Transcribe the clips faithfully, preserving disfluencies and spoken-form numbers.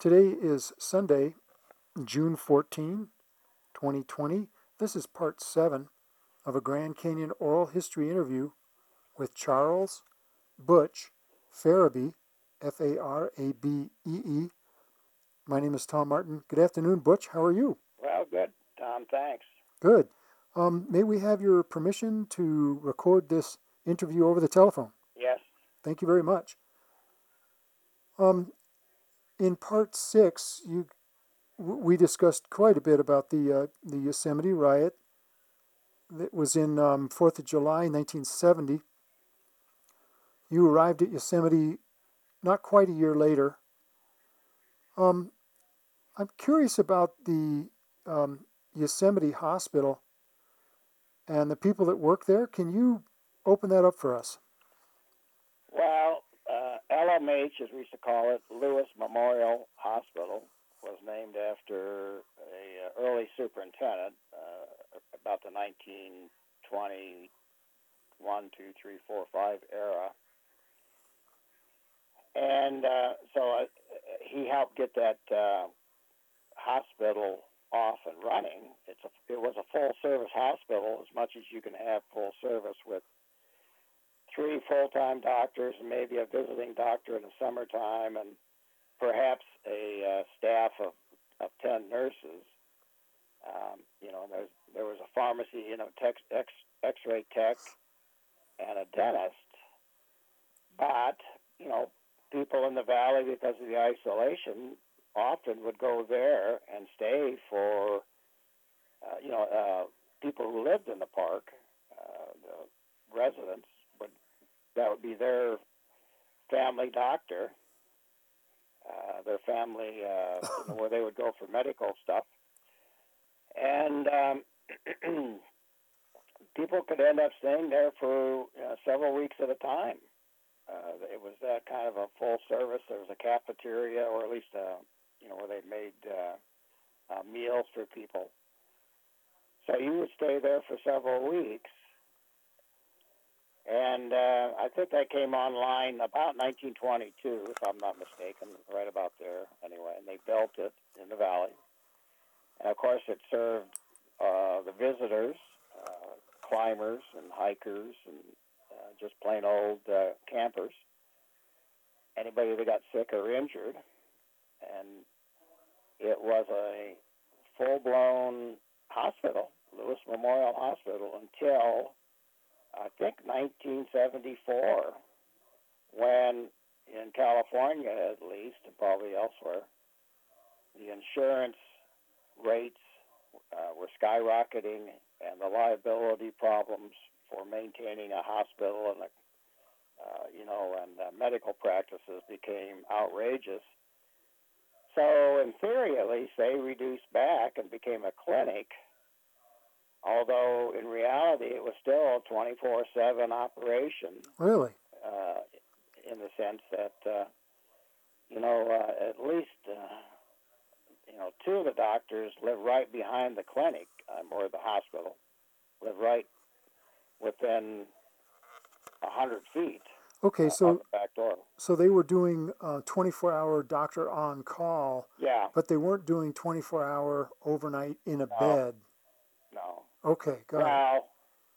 Today is Sunday, June fourteenth, twenty twenty. This is part seven of a Grand Canyon oral history interview with Charles Butch Farabe, F A R A B E E. My name is Tom Martin. Good afternoon, Butch. How are you? Well, good, Tom. Thanks. Good. Um, may we have your permission to record this interview over the telephone? Yes. Thank you very much. Um, in part six, you we discussed quite a bit about the uh, the Yosemite riot that was in um, fourth of July, nineteen seventy. You arrived at Yosemite not quite a year later. Um, I'm curious about the um, Yosemite Hospital and the people that work there. Can you open that up for us? Well, uh, L M H, as we used to call it, Lewis Memorial Hospital, was named after a uh, early superintendent uh, about the nineteen twenty-one, two, three, four, five era. And uh, so uh, he helped get that uh, hospital off and running. It's a, it was a full-service hospital, as much as you can have full service, with three full-time doctors and maybe a visiting doctor in the summertime, and perhaps a uh, staff of, of ten nurses. Um, you know, there's, there was a pharmacy, you know, tech, X, X-ray tech, and a dentist. But, you know, people in the valley, because of the isolation, often would go there and stay for, uh, you know, uh, people who lived in the park, uh, the residents, would that would be their family doctor, uh, their family, uh, you know, where they would go for medical stuff. And um, people could end up staying there for uh, several weeks at a time. Uh, it was that kind of a full service. There was a cafeteria, or at least, a, you know, where they made uh, uh, meals for people. So you would stay there for several weeks. And uh, I think that came online about nineteen twenty-two, if I'm not mistaken, right about there anyway. And they built it in the valley. And, of course, it served uh, the visitors, uh, climbers and hikers and uh, just plain old uh, campers, anybody that got sick or injured. And it was a full-blown hospital, Lewis Memorial Hospital, until I think nineteen seventy-four, when in California at least, and probably elsewhere, the insurance rates uh, were skyrocketing, and the liability problems for maintaining a hospital and, a, uh, you know, and uh, medical practices became outrageous. So in theory, at least, they reduced back and became a clinic, although in reality it was still a twenty-four seven operation. Really? Uh, in the sense that, uh, you know, uh, at least, uh, you know, two of the doctors live right behind the clinic, um, or the hospital, live right within a hundred feet Okay, uh, so of the back door. so they were doing uh, twenty-four hour doctor on call, Yeah. but they weren't doing twenty-four hour overnight in a No. bed. No. Okay, got well, it. Well,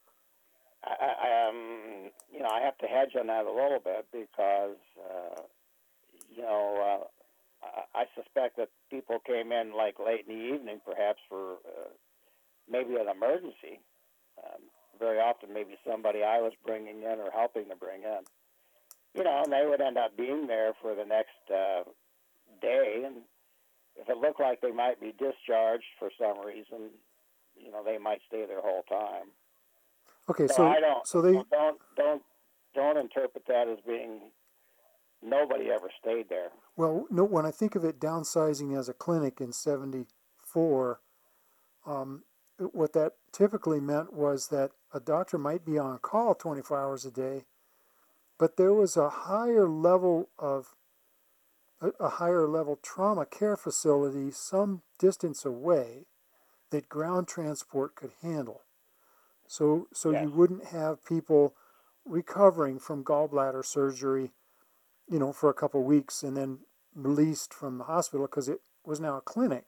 I, I, um, you know, I have to hedge on that a little bit because, uh, you know, uh, I, I suspect that people came in like late in the evening, perhaps for uh, maybe an emergency. Um, very often, maybe somebody I was bringing in or helping to bring in. You know, and they would end up being there for the next uh, day, and if it looked like they might be discharged for some reason, you know, they might stay there the whole time. Okay, so, so I don't so they don't don't don't interpret that as being nobody ever stayed there. well, no. When I think of it downsizing as a clinic in seventy-four, um, what that typically meant was that a doctor might be on call twenty-four hours a day, but there was a higher level of a, a higher level trauma care facility some distance away that ground transport could handle. So, so Yes. you wouldn't have people recovering from gallbladder surgery, you know, for a couple of weeks and then released from the hospital because it was now a clinic.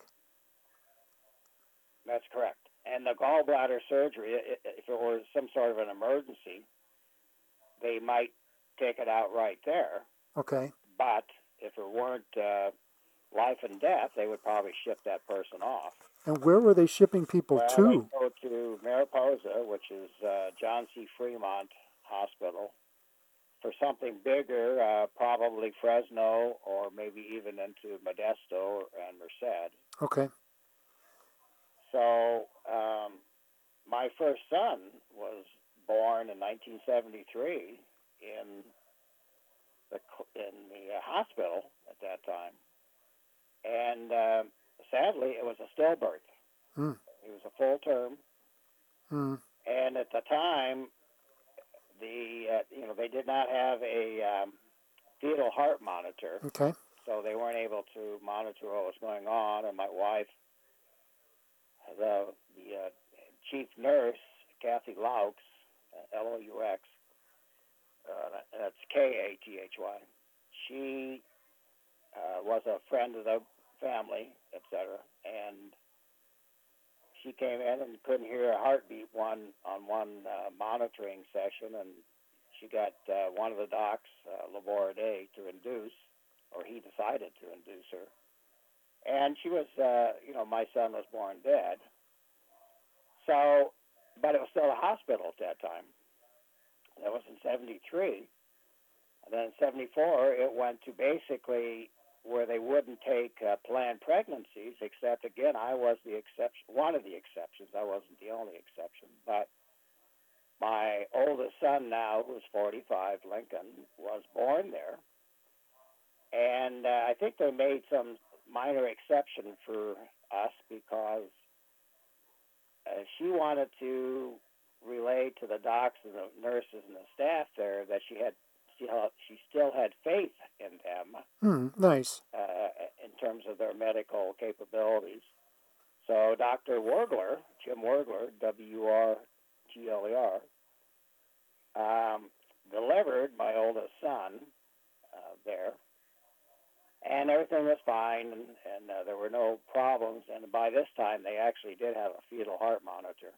That's correct. And the gallbladder surgery, if it were some sort of an emergency, they might take it out right there. Okay. But if it weren't uh, life and death, they would probably ship that person off. And where were they shipping people well, to? They go to Mariposa, which is uh, John C. Fremont Hospital. For something bigger, uh, probably Fresno or maybe even into Modesto and Merced. Okay. So um, my first son was born in nineteen seventy-three in the in the uh, hospital at that time, and uh, sadly, it was a stillbirth. Mm. It was a full term, Mm. and at the time, the uh, you know they did not have a um, fetal heart monitor, Okay. so they weren't able to monitor what was going on. And my wife, the the uh, chief nurse, Kathy Laux, L O U X, uh, that's K A T H Y. She uh, was a friend of the family, et cetera, and she came in and couldn't hear a heartbeat one on one uh, monitoring session, and she got uh, one of the docs, uh, Laborade, to induce, or he decided to induce her. And she was, uh, you know, my son was born dead. So, but it was still a hospital at that time. That was in seventy-three. And then in seventy-four, it went to basically where they wouldn't take uh, planned pregnancies, except, again, I was the exception, one of the exceptions. I wasn't the only exception. But my oldest son now, who's forty-five, Lincoln, was born there. And uh, I think they made some minor exception for us because uh, she wanted to relay to the docs and the nurses and the staff there that she had still, she still had faith in them. Mm. Nice. Uh, in terms of their medical capabilities. So Doctor Wurgler, Jim Wurgler, W R G L E R, um, delivered my oldest son uh, there, and everything was fine, and, and uh, there were no problems. And by this time, they actually did have a fetal heart monitor.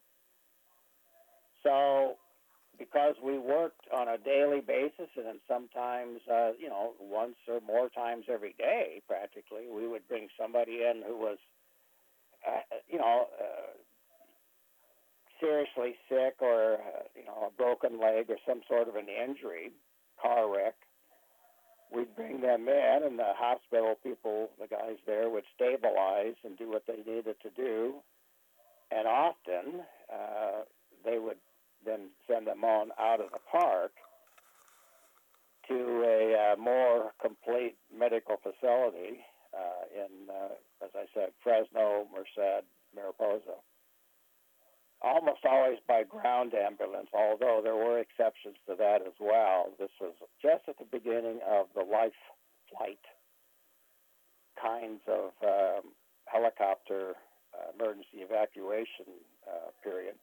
So because we worked on a daily basis and sometimes, uh, you know, once or more times every day, practically, we would bring somebody in who was, uh, you know, uh, seriously sick or, uh, you know, a broken leg or some sort of an injury, car wreck. We'd bring them in, and the hospital people, the guys there, would stabilize and do what they needed to do. And often, uh, they would then send them on out of the park to a uh, more complete medical facility uh, in, uh, as I said, Fresno, Merced, Mariposa. Almost always by ground ambulance, although there were exceptions to that as well. This was just at the beginning of the life flight kinds of um, helicopter uh, emergency evacuation uh, period.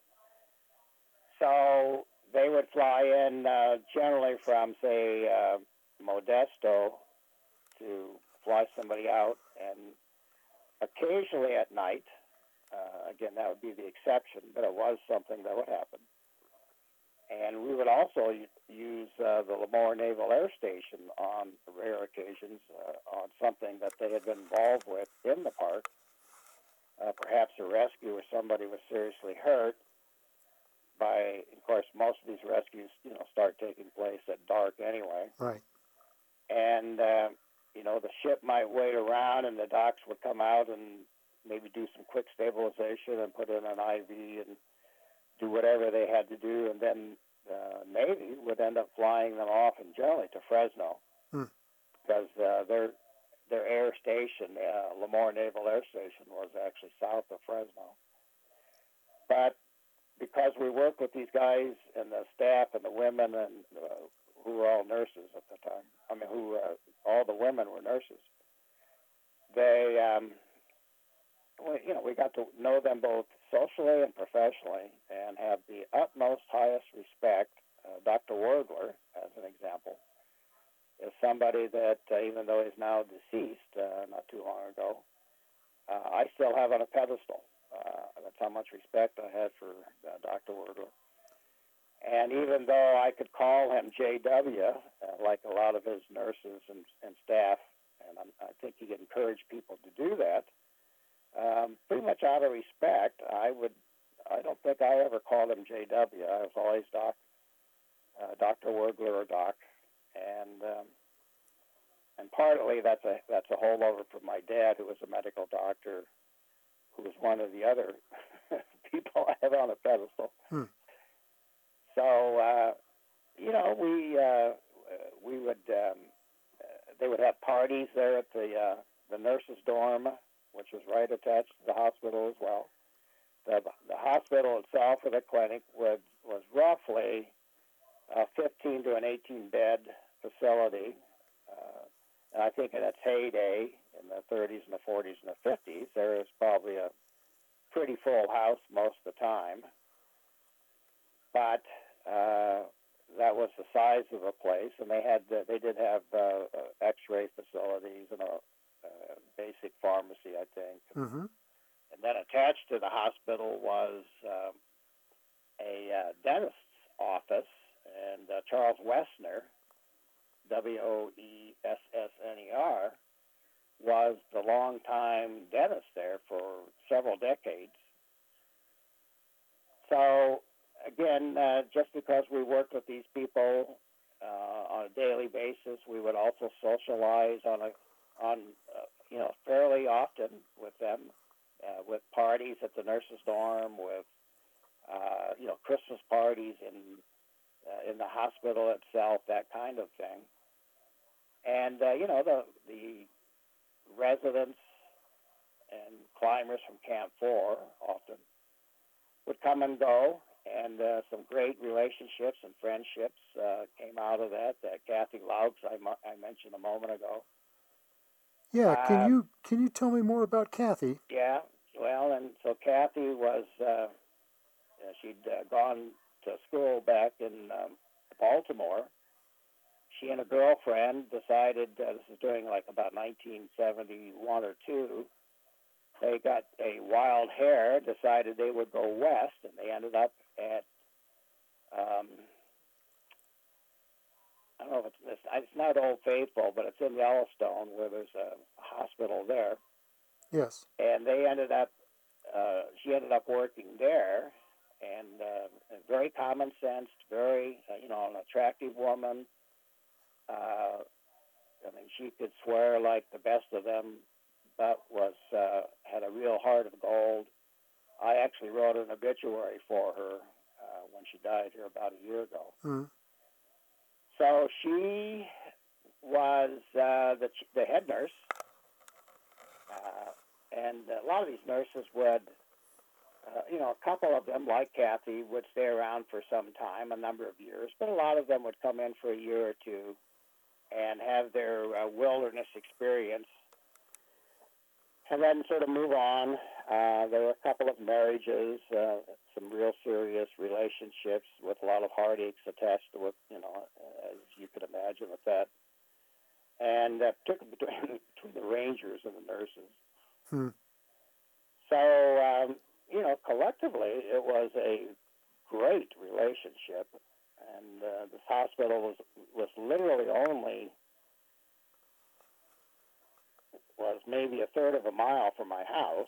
So they would fly in uh, generally from, say, uh, Modesto to fly somebody out, and occasionally at night, uh, again, that would be the exception, but it was something that would happen. And we would also use uh, the Lemoore Naval Air Station on rare occasions uh, on something that they had been involved with in the park, uh, perhaps a rescue where somebody was seriously hurt. By, of course, most of these rescues, you know, start taking place at dark anyway. Right. And, uh, you know, the ship might wait around and the docs would come out and maybe do some quick stabilization and put in an I V and do whatever they had to do. And then the Navy would end up flying them off, and generally to Fresno, Hmm. because uh, their, their air station, uh, Lemoore Naval Air Station, was actually south of Fresno. But because we worked with these guys and the staff and the women and uh, who were all nurses at the time, I mean, who uh, all the women were nurses, they, um, we, you know, we got to know them both socially and professionally and have the utmost, highest respect. Uh, Doctor Wurgler, as an example, is somebody that, uh, even though he's now deceased, I still have on a pedestal. Uh, that's how much respect I had for uh, Doctor Wordler. And even though I could call him J W, uh, like a lot of his nurses and, and staff, and I'm, I think he encouraged people to do that, um, pretty much out of respect, I would. I don't think I ever called him J W. I was always Doc, uh, Doctor Wordler or Doc, and um, and partly that's a that's a holdover from my dad, who was a medical doctor, who was one of the other people I have on a pedestal. Hmm. So, uh, you know, we uh, we would um, they would have parties there at the uh, the nurses' dorm, which was right attached to the hospital as well. The the hospital itself, or the clinic, was was roughly a fifteen to an eighteen bed facility. Uh, and I think in its heyday, in the thirties and the forties and the fifties, there was probably a pretty full house most of the time. But uh, that was the size of the place, and they had uh, they did have uh, uh, X-ray facilities and a uh, basic pharmacy, I think. Mm-hmm. And then attached to the hospital was um, a uh, dentist's office, and uh, Charles Wessner, W O E S S N E R, was the longtime dentist there for several decades. So, again, uh, just because we worked with these people uh, on a daily basis, we would also socialize on a on uh, you know fairly often with them, uh, with parties at the nurses' dorm, with uh, you know Christmas parties in uh, in the hospital itself, that kind of thing. And uh, you know the the residents and climbers from Camp Four often would come and go, and uh, some great relationships and friendships uh, came out of that. Uh, Kathy Loucks, I, mo- I mentioned a moment ago. Yeah, can Um, you can you tell me more about Kathy? Yeah, well, and so Kathy was, uh, uh, she'd uh, gone to school back in um, Baltimore. She and a girlfriend decided, uh, this is during like about nineteen seventy-one or two, they got a wild hair, decided they would go west, and they ended up at, um, I don't know if it's, it's, it's not Old Faithful, but it's in Yellowstone where there's a hospital there. Yes. And they ended up, uh, she ended up working there, and uh, very common sense, very, uh, you know, an attractive woman. Uh, I mean, she could swear like the best of them, but was uh, had a real heart of gold. I actually wrote an obituary for her uh, when she died here about a year ago. Mm. So she was uh, the the head nurse, uh, and a lot of these nurses would, uh, you know, a couple of them, like Kathy, would stay around for some time, a number of years, but a lot of them would come in for a year or two and have their uh, wilderness experience, and then sort of move on. Uh, there were a couple of marriages, uh, some real serious relationships with a lot of heartaches attached to it, you know, as you could imagine with that. And uh, particularly between, between the Rangers and the nurses. Hmm. So, um, you know, collectively, it was a great relationship. And uh, this hospital was was literally only was maybe a third of a mile from my house.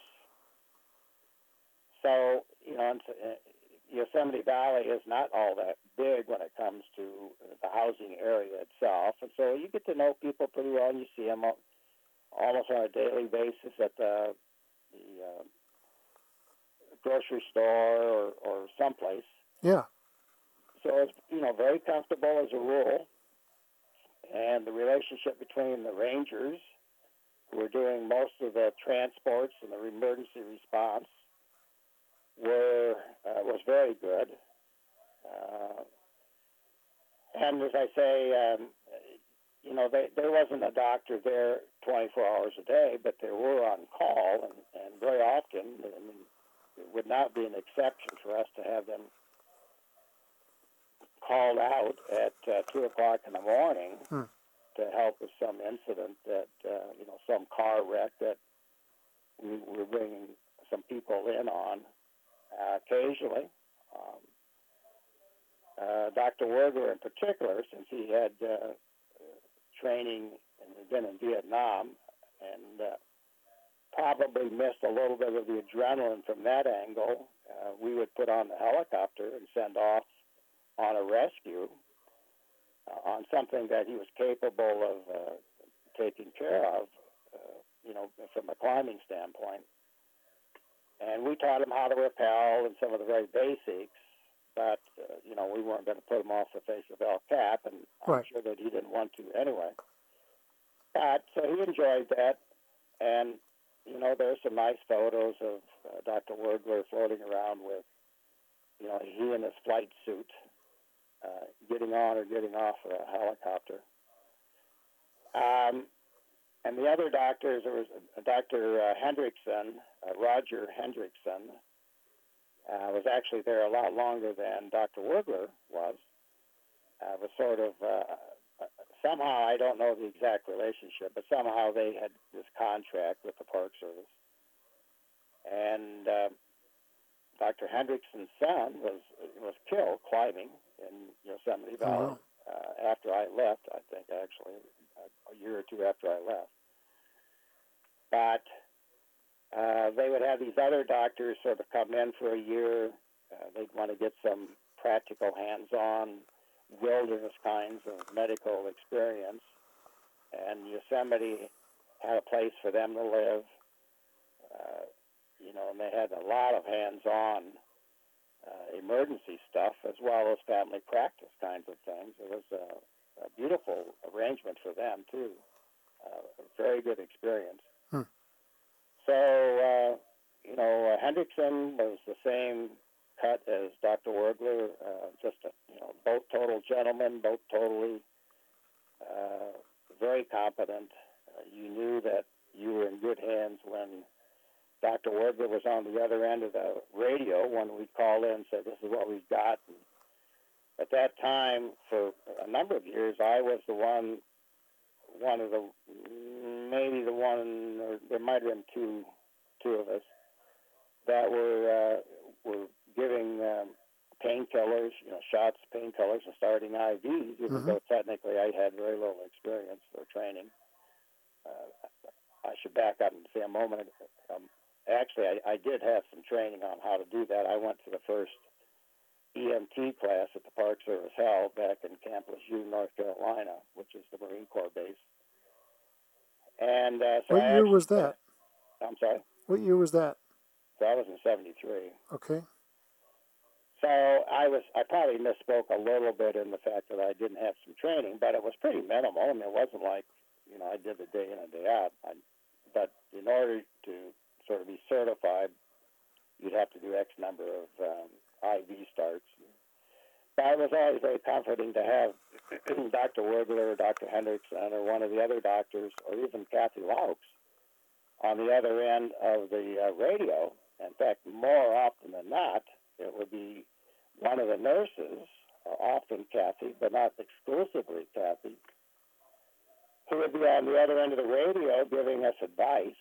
So, you know, Yosemite Valley is not all that big when it comes to the housing area itself. And so you get to know people pretty well, and you see them almost on a daily basis at the, the uh, grocery store or, or someplace. Yeah. So it's, you know, very comfortable as a rule. And the relationship between the Rangers, who were doing most of the transports and the emergency response, were uh, was very good. Uh, and as I say, um, you know, they, there wasn't a doctor there twenty-four hours a day, but they were on call, and, and very often, I mean, it would not be an exception for us to have them called out at uh, two o'clock in the morning Hmm. to help with some incident that, uh, you know, some car wreck that we were being occasionally. Um, uh, Doctor Werger in particular, since he had uh, training and had been in Vietnam and uh, probably missed a little bit of the adrenaline from that angle, uh, we would put on the helicopter and send off on a rescue uh, on something that he was capable of uh, taking care of, uh, you know, from a climbing standpoint. And we taught him how to rappel and some of the very basics, but, uh, you know, we weren't going to put him off the face of El Cap, and I'm Right. sure that he didn't want to anyway. But, so he enjoyed that, and, you know, there's some nice photos of uh, Doctor Wergler floating around with, you know, he in his flight suit, uh, getting on or getting off a helicopter. Um, and the other doctors, there was uh, Doctor Uh, Hendrickson, uh, Roger Hendrickson, uh, was actually there a lot longer than Doctor Wergler was. Uh, was sort of, uh, somehow, I don't know the exact relationship, but somehow they had this contract with the Park Service. And uh, Doctor Hendrickson's son was was killed climbing in Yosemite Valley wow. uh, after I left, I think, actually, a, a year or two after I left. But uh, they would have these other doctors sort of come in for a year. Uh, they'd want to get some practical hands-on wilderness kinds of medical experience. And Yosemite had a place for them to live. Uh, you know, and they had a lot of hands-on uh, emergency stuff as well as family practice kinds of things. It was a, a beautiful arrangement for them, too. Uh, a very good experience. Hmm. So, uh, you know, uh, Hendrickson was the same cut as Doctor Wergler, uh, just, a, you know, both total gentlemen, both totally uh, very competent. Uh, you knew that you were in good hands when Doctor Wergler was on the other end of the radio when we'd call in and say, this is what we've got. And at that time, for a number of years, I was the one, one of the, maybe the one, or there might have been two, two of us, that were, uh, were giving um, painkillers, you know, shots, painkillers, and starting I Vs, even Mhm. though technically I had very little experience or training. Uh, I should back up and say a moment ago. Um, actually, I, I did have some training on how to do that. I went to the first E M T class that the Park Service held back in Camp Lejeune, North Carolina, which is the Marine Corps base. And uh, so What I year actually, was that? I'm sorry? What year was that? So I was in seventy-three. Okay. So I was, I probably misspoke a little bit in the fact that I didn't have some training, but it was pretty minimal. I mean, it wasn't like, you know, I did the day in and day out. I, but in order to sort of be certified, you'd have to do X number of um, I V starts. But it was always very comforting to have Doctor Wergler, Doctor Hendrickson, or one of the other doctors, or even Kathy Laux on the other end of the uh, radio. In fact, more often than not, it would be one of the nurses, uh, often Kathy, but not exclusively Kathy, who would be on the other end of the radio giving us advice.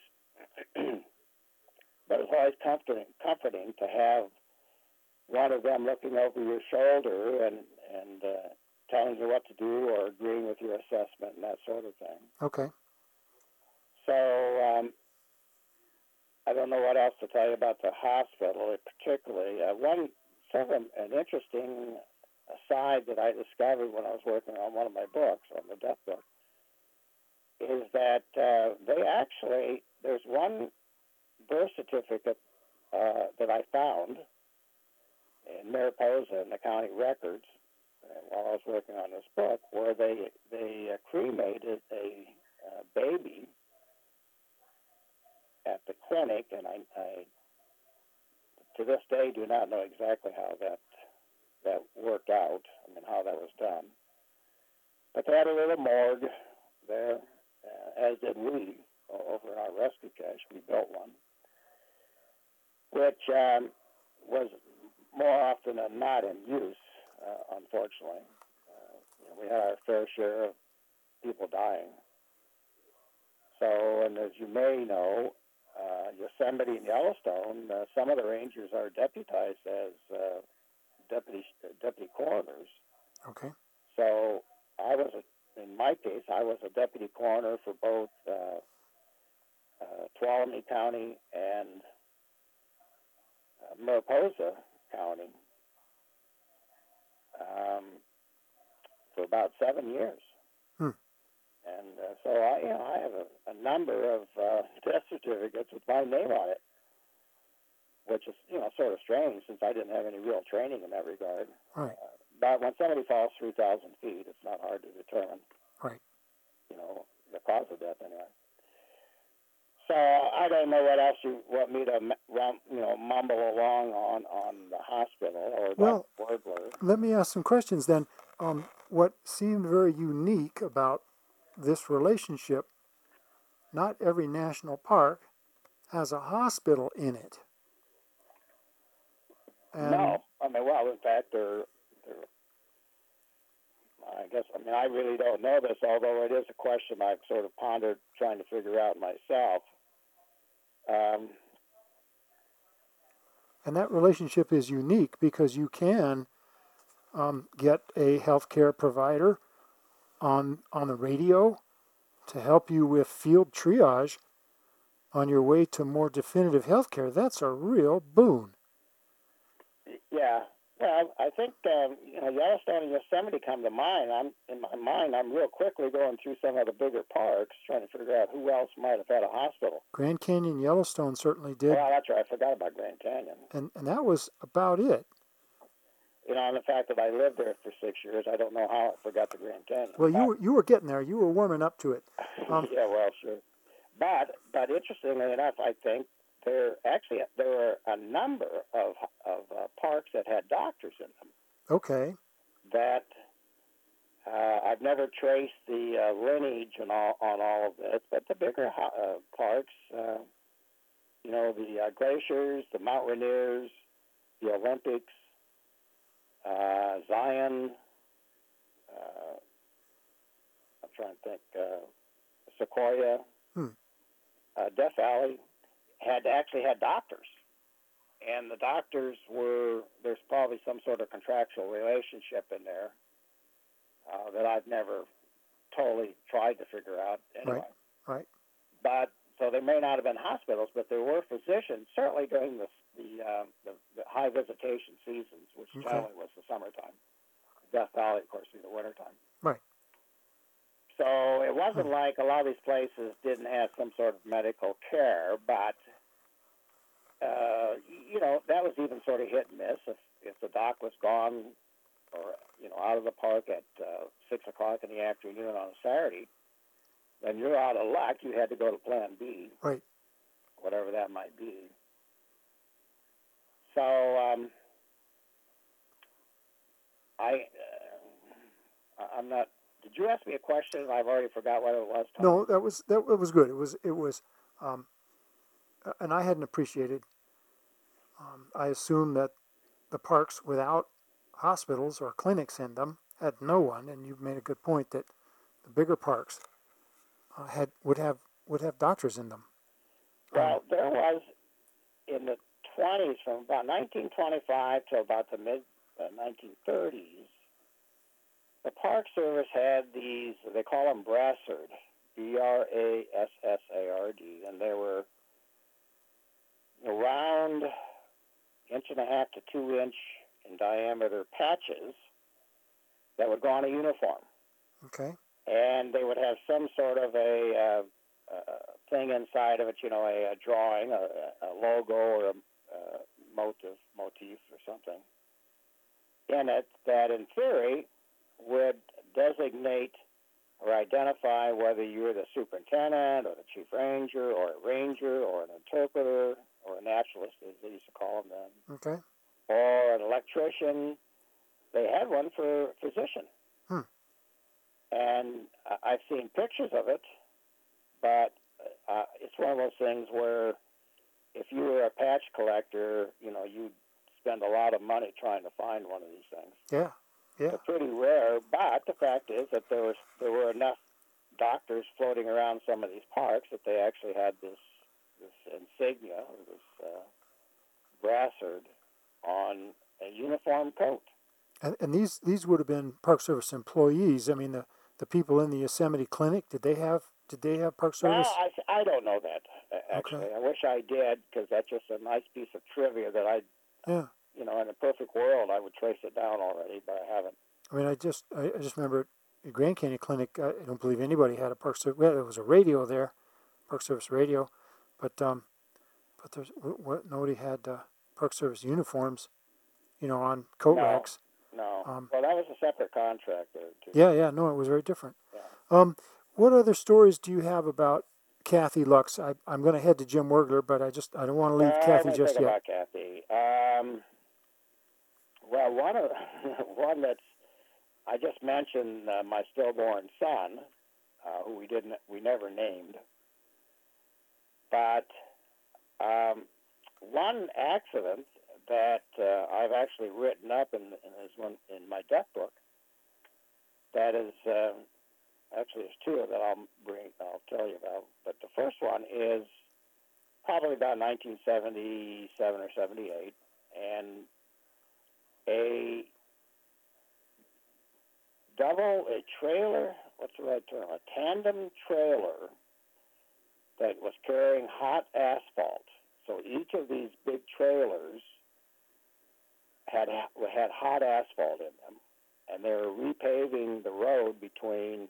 But it's always comforting, comforting to have one of them looking over your shoulder and, and uh, telling you what to do or agreeing with your assessment and that sort of thing. Okay. So um, I don't know what else to tell you about the hospital particularly. Uh, one sort of an interesting aside that I discovered when I was working on one of my books, on the death book, is that uh, they actually, there's one birth certificate uh, that I found in Mariposa in the county records uh, while I was working on this book, where they they uh, cremated a uh, baby at the clinic, and I, I to this day do not know exactly how that that worked out. I mean, how that was done. But they had a little morgue there, uh, as did we over in our rescue cache. We built one, which um, was more often than not in use, uh, unfortunately. Uh, you know, we had our fair share of people dying. So, and as you may know, uh, Yosemite and Yellowstone, uh, some of the rangers are deputized as uh, deputy deputy coroners. Okay. So I was, a, in my case, I was a deputy coroner for both uh, uh, Tuolumne County and uh, Mariposa County um, for about seven years. Hmm. And uh, so I, you know, I have a, a number of uh, death certificates with my name on it, which is, you know, sort of strange since I didn't have any real training in that regard. Right. Uh, but when somebody falls three thousand feet, it's not hard to determine, Right. you know, the cause of death anyway. So I don't know what else you want me to, you know, mumble along on, on the hospital or Well, the burglar. let me ask some questions then. Um, what seemed very unique about this relationship, not every national park has a hospital in it. And No. I mean, well, in fact, they're, they're, I guess, I mean, I really don't know this, although it is a question I've sort of pondered trying to figure out myself. Um, and that relationship is unique because you can um, get a healthcare provider on on the radio to help you with field triage on your way to more definitive healthcare. That's a real boon. Yeah. Well, I think um, you know, Yellowstone and Yosemite come to mind. I'm in my mind. I'm real quickly going through some of the bigger parks, trying to figure out who else might have had a hospital. Grand Canyon, Yellowstone certainly did. Well, that's right. I forgot about Grand Canyon. And and that was about it. You know, and the fact that I lived there for six years, I don't know how I forgot the Grand Canyon. Well, but, you were you were getting there. You were warming up to it. Um, yeah, well, sure. But but interestingly enough, I think there actually there were a number of of uh, parks that had doctors in them. Okay. That uh, I've never traced the uh, lineage and all on all of this, but the bigger uh, parks, uh, you know, the uh, glaciers, the Mount Rainiers, the Olympics, uh, Zion. Uh, I'm trying to think. Uh, Sequoia, Hmm. uh, Death Valley had actually had doctors. And the doctors were, there's probably some sort of contractual relationship in there uh, that I've never totally tried to figure out anyway. Right, right. But, so they may not have been hospitals, but there were physicians, certainly during the, the, uh, the, the high visitation seasons, which Okay. generally was the summertime. Death Valley, of course, in the wintertime. Right. So it wasn't like a lot of these places didn't have some sort of medical care, but uh, you know, that was even sort of hit and miss. If if the doc was gone or you know out of the park at uh, six o'clock in the afternoon on a Saturday, then you're out of luck. You had to go to Plan B, Right. whatever that might be. So um, I uh, I'm not. Did you ask me a question? I've already forgot what it was. Tom. No, that was that was good. It was it was, um, and I hadn't appreciated. Um, I assumed that the parks without hospitals or clinics in them had no one, and you made a good point that the bigger parks uh, had would have would have doctors in them. Well, there was in the twenties, from about nineteen twenty-five to about the mid uh, nineteen thirties. The Park Service had these, they call them Brassard, B R A S S A R D, and they were around inch and a half to two inch in diameter patches that would go on a uniform. Okay. And they would have some sort of a uh, uh, thing inside of it, you know, a, a drawing, a, a logo or a uh, motif, motif or something in it that, in theory, would designate or identify whether you're the superintendent or the chief ranger or a ranger or an interpreter or a naturalist, as they used to call them then, Okay. or an electrician. They had one for a physician. Hmm. And I've seen pictures of it, but uh, it's one of those things where if you were a patch collector, you know, you'd spend a lot of money trying to find one of these things. Yeah. Yeah. They're pretty rare, but the fact is that there was there were enough doctors floating around some of these parks that they actually had this this insignia, this uh, brassard on a uniform coat. And, and these these would have been Park Service employees. I mean, the, the people in the Yosemite Clinic, did they have did they have Park Service? Well, I, I don't know that, actually. Okay. I wish I did, because that's just a nice piece of trivia that I, Yeah. you know, in a perfect world, I would trace it down already, but I haven't. I mean, I just I, I just remember at Grand Canyon Clinic, I don't believe anybody had a Park Service. Well, there was a radio there, Park Service radio, but um, but there's what nobody had uh, Park Service uniforms, you know, on coat No. racks. No. Um, well, that was a separate contract there, too. Yeah, yeah, no, it was very different. Yeah. Um, what other stories do you have about Kathy Lux? I, I'm going to head to Jim Wergler, but I just I don't want to leave Uh, Kathy let me just think yet. about Kathy. Um, well, one of one that's I just mentioned uh, my stillborn son, uh, who we didn't we never named, but um, one accident that uh, I've actually written up in in, this one, in my death book. That is uh, actually there's two that I'll bring I'll tell you about, but the first one is probably about nineteen seventy-seven or seventy-eight, and a double, a trailer, what's the right term, a tandem trailer that was carrying hot asphalt. So each of these big trailers had had hot asphalt in them, and they were repaving the road between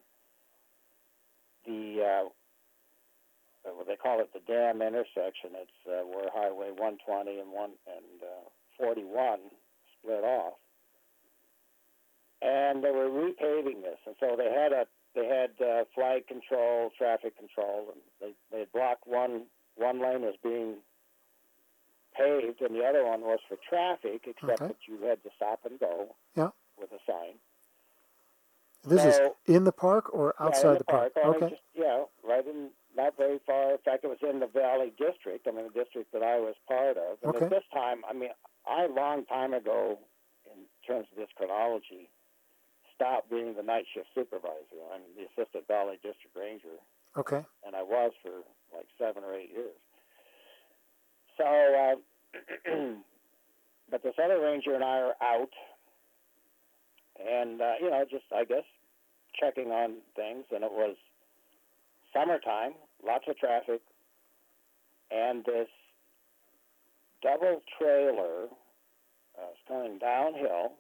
the uh, what they call it, the dam intersection. It's uh, where Highway one twenty and one and uh, forty-one split off, and they were repaving this. And so they had a they had uh, flag control, traffic control, and they they had blocked one one lane was being paved, and the other one was for traffic, except Okay. that you had to stop and go. Yeah. With a sign. This so, is in the park or outside yeah, in the, the park? park? Okay. Just, yeah, right in, not very far. In fact, it was in the Valley District. I mean, the district that I was part of. And Okay. at this time, I mean, I, a long time ago, in terms of this chronology, stopped being the night shift supervisor. I'm the assistant Valley District Ranger. Okay. And I was for like seven or eight years. So, uh, but this other ranger and I are out, and, uh, you know, just, I guess, checking on things, and it was summertime, lots of traffic, and this double trailer uh, was coming downhill,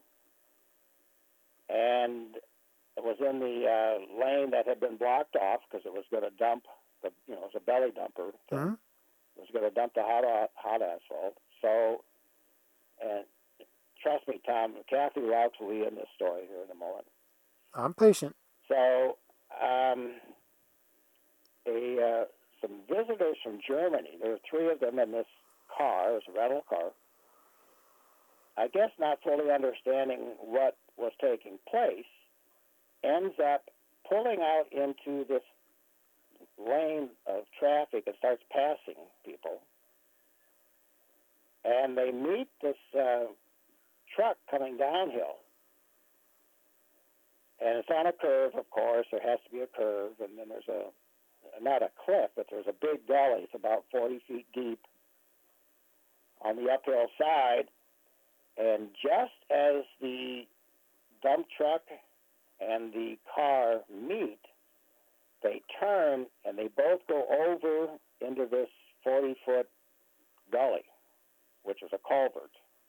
and it was in the uh, lane that had been blocked off because it was going to dump, the, you know, it was a belly dumper. Mm-hmm. It was going to dump the hot, hot asphalt. So, and trust me, Tom, Kathy Laux will be in this story here in a moment. I'm patient. So, um, a uh, some visitors from Germany, there were three of them in this car, it was a rental car, I guess not fully understanding what was taking place, ends up pulling out into this lane of traffic and starts passing people. And they meet this uh, truck coming downhill. And it's on a curve, of course. There has to be a curve. And then there's a, not a cliff, but there's a big gully. It's about forty feet deep on the uphill side. And just as the dump truck and the car meet, they turn and they both go over into this forty-foot gully, which is a culvert.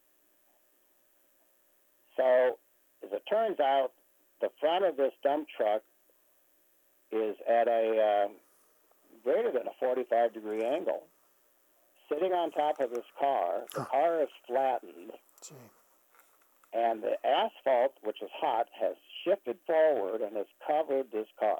So, as it turns out, the front of this dump truck is at a uh, greater than a forty-five degree angle, sitting on top of this car. The Huh. car is flattened, Gee. and the asphalt, which is hot, has shifted forward and has covered this car.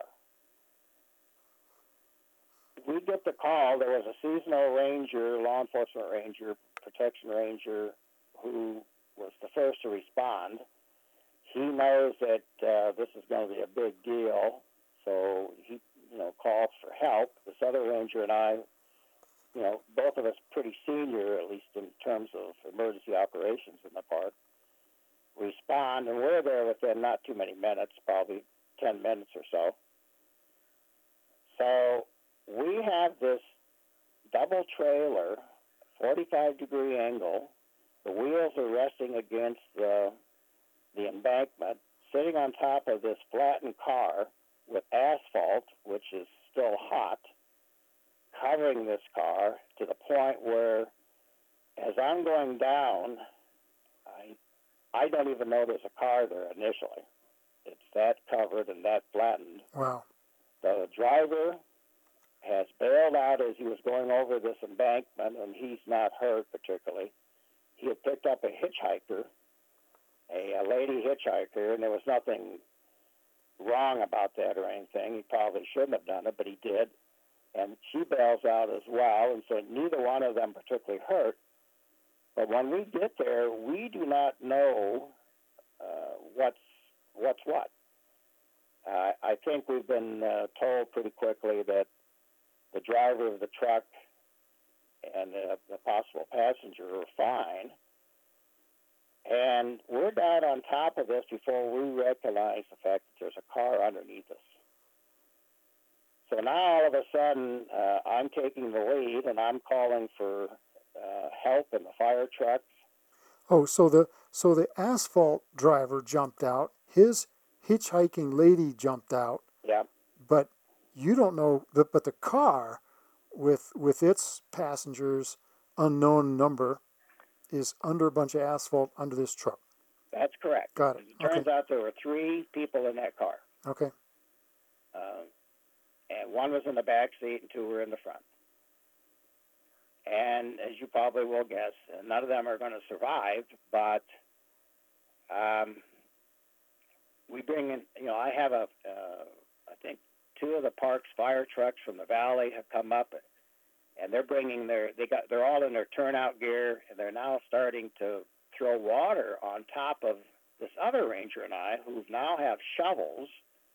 We get the call. There was a seasonal ranger, law enforcement ranger, protection ranger, who was the first to respond. He knows that uh, this is going to be a big deal, so he, you know, calls for help. This other ranger and I, you know, both of us pretty senior, at least in terms of emergency operations in the park, respond, and we're there within not too many minutes, probably ten minutes or so. So we have this double trailer, forty-five degree angle. The wheels are resting against the the embankment, sitting on top of this flattened car with asphalt, which is still hot, covering this car to the point where, as I'm going down, I I don't even know there's a car there initially. It's that covered and that flattened. Wow. The driver has bailed out as he was going over this embankment, and he's not hurt particularly. He had picked up a hitchhiker, a, a lady hitchhiker, and there was nothing wrong about that or anything. He probably shouldn't have done it, but he did. And she bails out as well, and so neither one of them particularly hurt. But when we get there, we do not know uh, what's what's what. Uh, I think we've been uh, told pretty quickly that the driver of the truck and the, the possible passenger are fine. And we're down on top of this before we recognize the fact that there's a car underneath us. So now all of a sudden, uh, I'm taking the lead, and I'm calling for uh, help in the fire trucks. Oh, so the so the asphalt driver jumped out. His hitchhiking lady jumped out. Yeah. But you don't know the but the car with with its passengers unknown number is under a bunch of asphalt under this truck. That's correct. Got it. It turns Okay. out there were three people in that car. Okay. Uh, and one was in the back seat and two were in the front. And as you probably will guess, none of them are going to survive, but um, we bring in, you know, I have a, uh, I think two of the park's fire trucks from the valley have come up, and they're bringing their, they got, they're all in their turnout gear, and they're now starting to throw water on top of this other ranger and I, who now have shovels.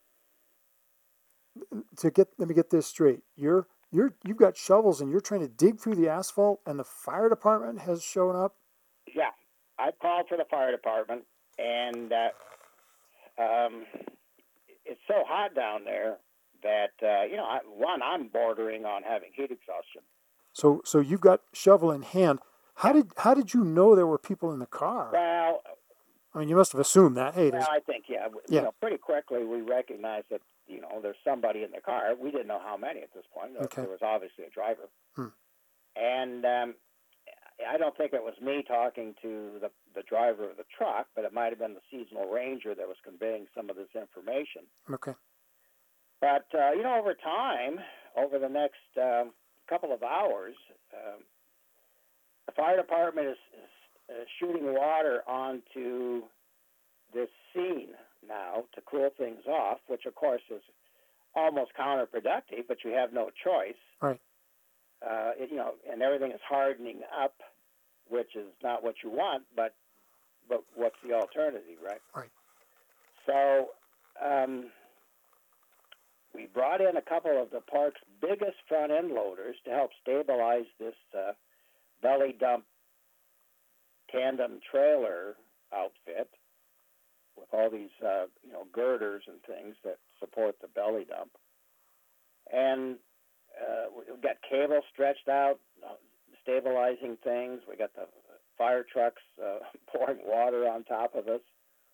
To get let me get this straight. You're you're you've got shovels and you're trying to dig through the asphalt, and the fire department has shown up. Yeah, I called for the fire department, and uh, um, it's so hot down there that uh, you know, I, one, I'm bordering on having heat exhaustion. So so you've got shovel in hand. How did how did you know there were people in the car? Well, I mean, you must have assumed that. Hey, there's well, I think yeah, w- Yeah. you know, pretty quickly we recognized that you know there's somebody in the car. We didn't know how many at this point. There- Okay. There was obviously a driver, Hmm. and um, I don't think it was me talking to the the driver of the truck, but it might have been the seasonal ranger that was conveying some of this information. okay. But, uh, you know, over time, over the next um, couple of hours, um, the fire department is, is uh, shooting water onto this scene now to cool things off, which, of course, is almost counterproductive, but you have no choice. Right. Uh, it, you know, and everything is hardening up, which is not what you want, but but what's the alternative, right? Right. So um, we brought in a couple of the park's biggest front end loaders to help stabilize this uh, belly dump tandem trailer outfit with all these uh, you know girders and things that support the belly dump, and uh, we've got cables stretched out, uh, stabilizing things. We got the fire trucks uh, pouring water on top of us.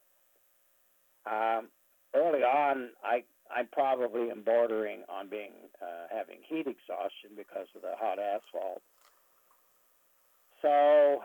Um, early on, I I probably am bordering on being uh, having heat exhaustion because of the hot asphalt. So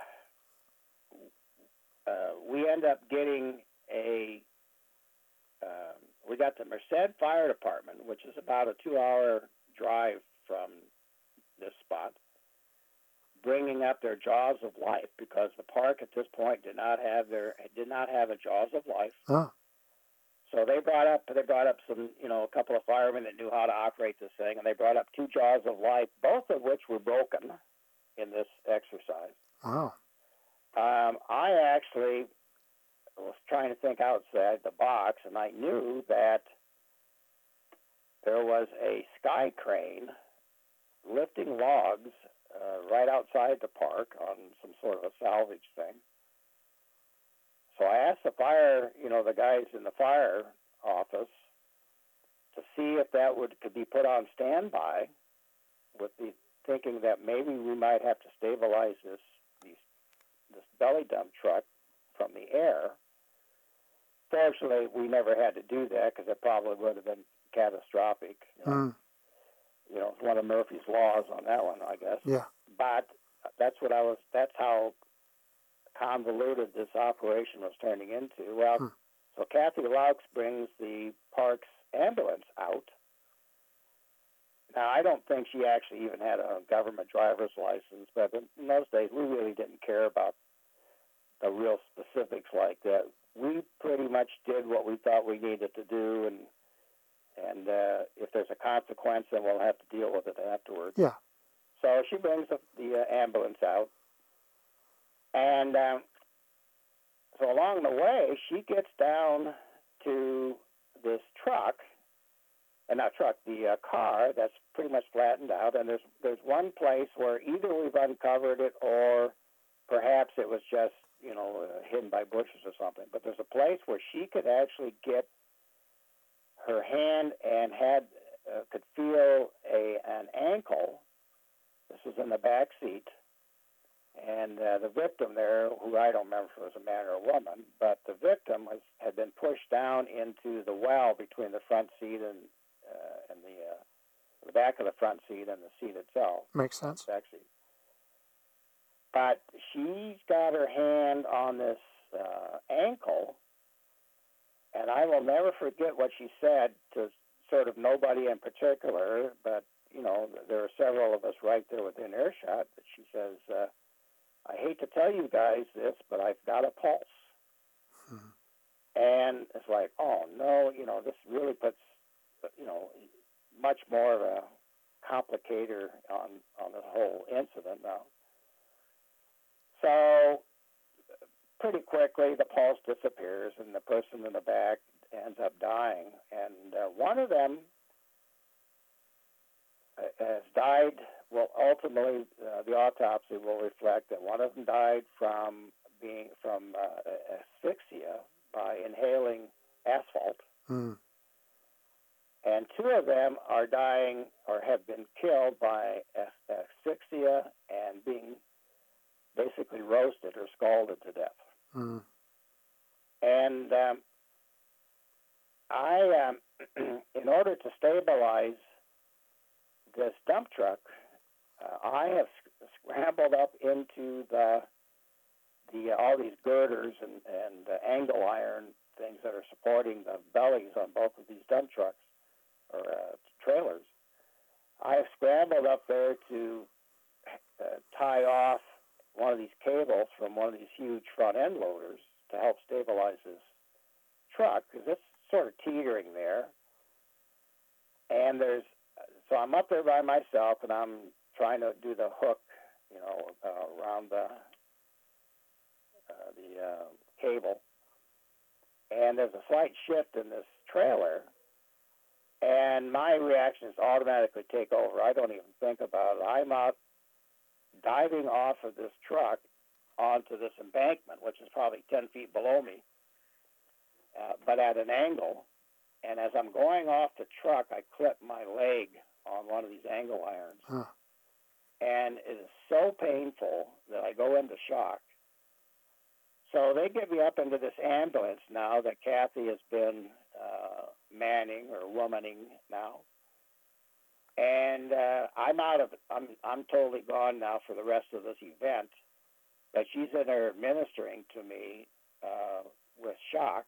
uh, we end up getting a. Um, we got the Merced Fire Department, which is about a two-hour drive from this spot, bringing up their Jaws of Life because the park at this point did not have their did not have a Jaws of Life. Ah. So they brought up they brought up some you know a couple of firemen that knew how to operate this thing, and they brought up two Jaws of Life, both of which were broken in this exercise. Wow. Um, I actually was trying to think outside the box, and I knew that there was a sky crane lifting logs uh, right outside the park on some sort of a salvage thing. So I asked the fire, you know, the guys in the fire office to see if that would could be put on standby with the thinking that maybe we might have to stabilize this these, this belly dump truck from the air. Fortunately, we never had to do that because it probably would have been catastrophic. You know, Mm. you know, it's one of Murphy's laws on that one, I guess. Yeah. But that's what I was. That's how convoluted this operation was turning into. Well, Hmm. so Kathy Laux brings the park's ambulance out. Now, I don't think she actually even had a government driver's license, but in those days, we really didn't care about the real specifics like that. We pretty much did what we thought we needed to do, and and uh, if there's a consequence, then we'll have to deal with it afterwards. Yeah. So she brings the, the uh, ambulance out, and um, so along the way, she gets down to this truck, and not truck, the uh, car that's pretty much flattened out, and there's there's one place where either we've uncovered it or perhaps it was just, you know, uh, hidden by bushes or something. But there's a place where she could actually get her hand and had uh, could feel a an ankle. This was in the back seat, and uh, the victim there, who I don't remember if it was a man or a woman, but the victim was had been pushed down into the well between the front seat and uh, and the uh, the back of the front seat and the seat itself. Makes sense. Back seat. But she's got her hand on this uh, ankle, and I will never forget what she said to sort of nobody in particular, but, you know, there are several of us right there within earshot. But she says, uh, I hate to tell you guys this, but I've got a pulse. Hmm. And it's like, oh, no, you know, this really puts, you know, much more of a complicator on, on the whole incident now. So pretty quickly, the pulse disappears, and the person in the back ends up dying. And uh, one of them has died. Well, ultimately, uh, the autopsy will reflect that one of them died from being from uh, asphyxia by inhaling asphalt, Hmm. and two of them are dying or have been killed by as- asphyxia and being basically roasted or scalded to death. Hmm. And um, I, um, in order to stabilize this dump truck, uh, I have sc- scrambled up into the the all these girders and, and uh, angle iron things that are supporting the bellies on both of these dump trucks or uh, trailers. I have scrambled up there to uh, tie off one of these cables from one of these huge front end loaders to help stabilize this truck, because it's sort of teetering there. And there's, so I'm up there by myself, and I'm trying to do the hook, you know, uh, around the uh, the uh, cable. And there's a slight shift in this trailer, and my reactions automatically take over. I don't even think about it. I'm out diving off of this truck onto this embankment, which is probably ten feet below me, uh, but at an angle. And as I'm going off the truck, I clip my leg on one of these angle irons. Huh. And it is so painful that I go into shock. So they get me up into this ambulance now that Kathy has been uh, manning or womaning now. And uh, I'm out of it. I'm, I'm totally gone now for the rest of this event. But she's in there administering to me uh, with shock.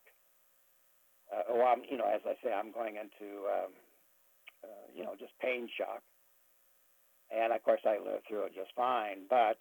Uh, well, I'm, you know, as I say, I'm going into, um, uh, you know, just pain shock. And, of course, I lived through it just fine. But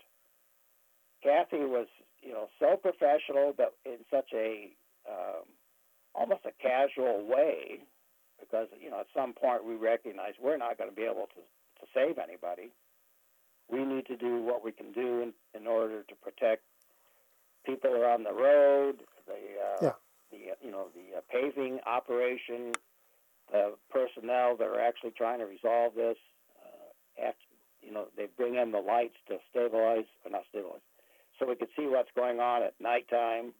Kathy was, you know, so professional, but in such a, um, almost a casual way, because, you know, at some point we recognize we're not going to be able to, to save anybody. We need to do what we can do in, in order to protect people who are on the road, the, uh, Yeah. the you know, the uh, paving operation, the personnel that are actually trying to resolve this. Uh, after, you know, they bring in the lights to stabilize, or not stabilize, so we could see what's going on at nighttime.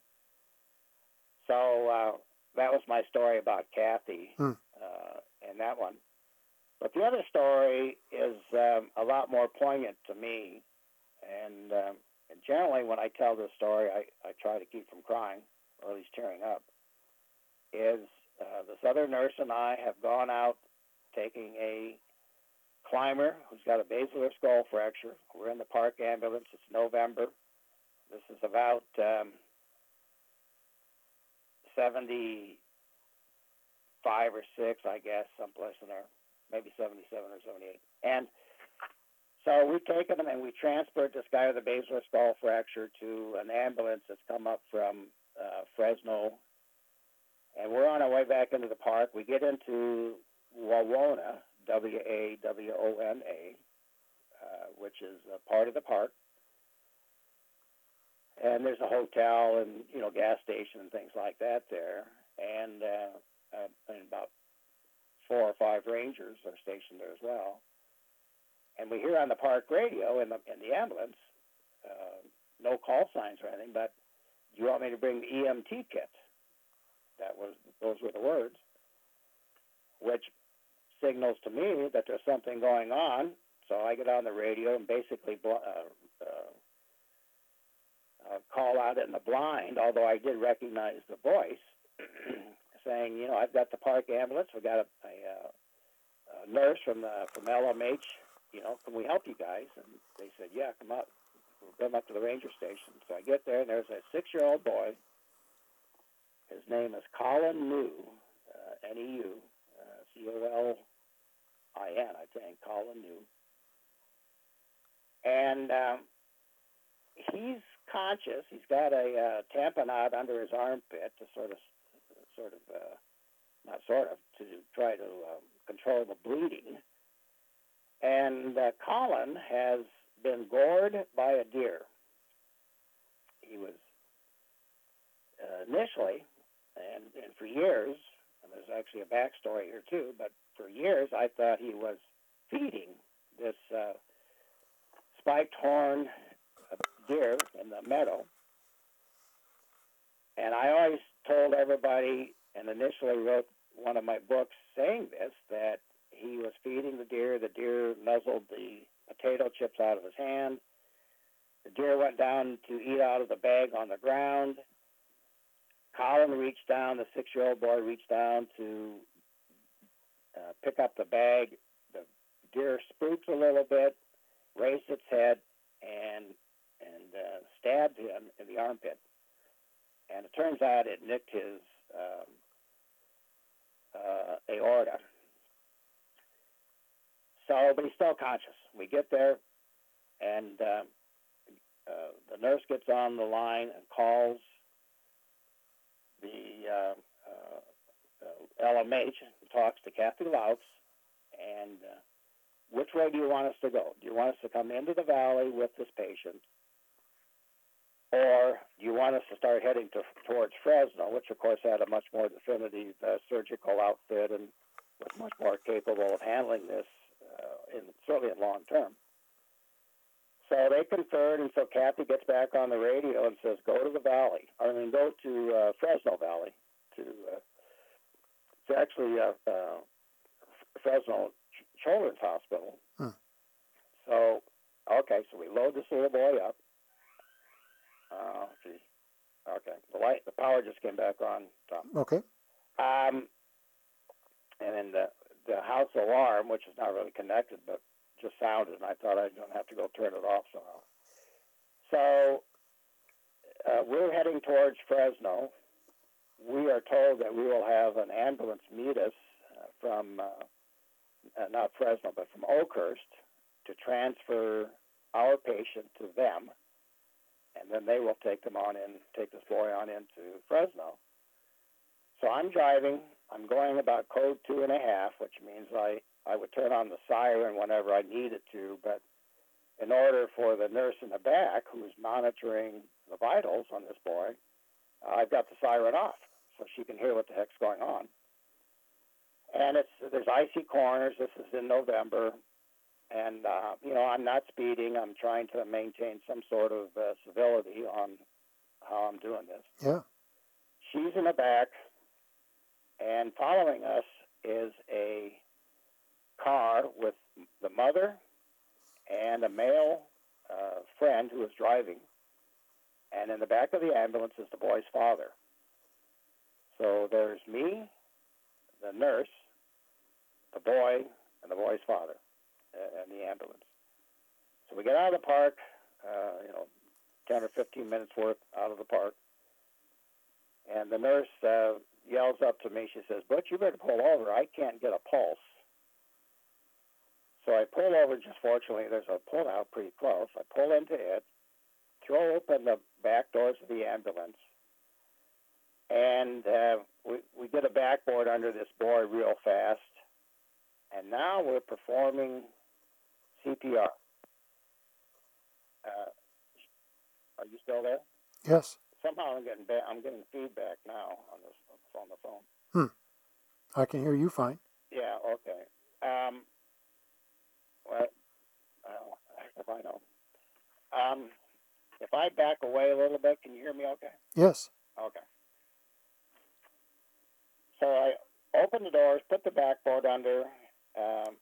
So uh, that was my story about Kathy Hmm. uh, and that one. But the other story is um, a lot more poignant to me, and, um, and generally when I tell this story, I, I try to keep from crying, or at least tearing up, is uh, this other nurse and I have gone out taking a climber who's got a basilar skull fracture. We're in the park ambulance. It's November. This is about um, seventy-five or six, I guess, someplace in there, maybe seventy-seven or seventy-eight. And so we've taken him and we transferred this guy with a basilar skull fracture to an ambulance that's come up from uh, Fresno. And we're on our way back into the park. We get into Wawona, W A W O N A, uh, which is a part of the park. And there's a hotel and, you know, gas station and things like that there. And, uh, uh, and about four or five rangers are stationed there as well. And we hear on the park radio in the, in the ambulance, uh, no call signs or anything, but do you want me to bring the E M T kit? That was, those were the words, which signals to me that there's something going on. So I get on the radio and basically bl- uh, uh, uh, call out in the blind, although I did recognize the voice, saying, you know, I've got the park ambulance. We've got a, a, uh, a nurse from the from L M H. You know, can we help you guys? And they said, yeah, come up. We'll come up to the ranger station. So I get there, and there's a six-year-old boy. His name is Colin New, uh, N E U, uh, C O L I N, I think, Colin New. And um, he's conscious. He's got a uh, tamponade under his armpit to sort of, sort of, uh, not sort of, to try to um, control the bleeding. And uh, Colin has been gored by a deer. He was uh, initially, and, and for years, and there's actually a backstory here too, but for years I thought he was feeding this uh, spiked horn deer in the meadow. And I always told everybody, and initially wrote one of my books saying this, that he was feeding the deer. The deer nuzzled the potato chips out of his hand. The deer went down to eat out of the bag on the ground. Colin reached down, the six-year-old boy reached down to uh, pick up the bag. The deer spooks a little bit, raised its head, and and uh, stabbed him in the armpit. And it turns out it nicked his um, uh, aorta. So, but he's still conscious. We get there, and uh, uh, the nurse gets on the line and calls the uh, uh, uh, L M H and talks to Kathy Louts, and uh, which way do you want us to go? Do you want us to come into the valley with this patient, or do you want us to start heading to, towards Fresno, which of course had a much more definitive uh, surgical outfit and was much more capable of handling this, uh, in certainly in long term. So they conferred, and so Kathy gets back on the radio and says, go to the valley. I mean, go to uh, Fresno Valley. To uh, It's actually uh, uh, Fresno Ch- Children's Hospital. Hmm. So, okay, so we load this little boy up. Uh, see. Okay, the light, the power just came back on, Tom. Okay. Um, and then the, the house alarm, which is not really connected, but just sounded, and I thought I don't have to go turn it off somehow. So uh, we're heading towards Fresno. We are told that we will have an ambulance meet us uh, from, uh, uh, not Fresno, but from Oakhurst to transfer our patient to them, and then they will take them on in, take this boy on into Fresno. So I'm driving. I'm going about code two and a half, which means I I would turn on the siren whenever I needed to, but in order for the nurse in the back, who's monitoring the vitals on this boy, uh, I've got the siren off so she can hear what the heck's going on. And it's there's icy corners. This is in November, and uh, you know I'm not speeding. I'm trying to maintain some sort of uh, civility on how I'm doing this. Yeah. She's in the back, and following us is a car with the mother and a male uh, friend who was driving, and in the back of the ambulance is the boy's father. So there's me, the nurse, the boy, and the boy's father uh, in the ambulance. So we get out of the park, uh, you know, ten or fifteen minutes worth out of the park, and the nurse uh, yells up to me. She says, "Butch, you better pull over. I can't get a pulse." So I pull over. Just fortunately, there's a pull-out pretty close. I pull into it, throw open the back doors of the ambulance, and uh, we, we get a backboard under this boy real fast, and now we're performing C P R. Uh, are you still there? Yes. Somehow I'm getting ba- I'm getting feedback now on this on the phone. Hmm. I can hear you fine. Yeah. Okay. Um, well, well, if I know. Um, if I back away a little bit, can you hear me? Okay. Yes. Okay. So I open the doors, put the backboard under. Um,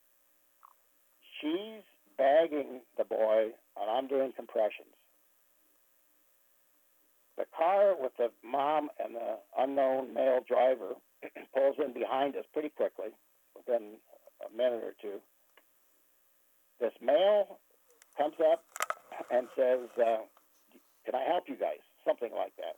she's bagging the boy, and I'm doing compressions. The car with the mom and the unknown male driver pulls in behind us pretty quickly, within a minute or two. This male comes up and says, uh, "Can I help you guys?" Something like that.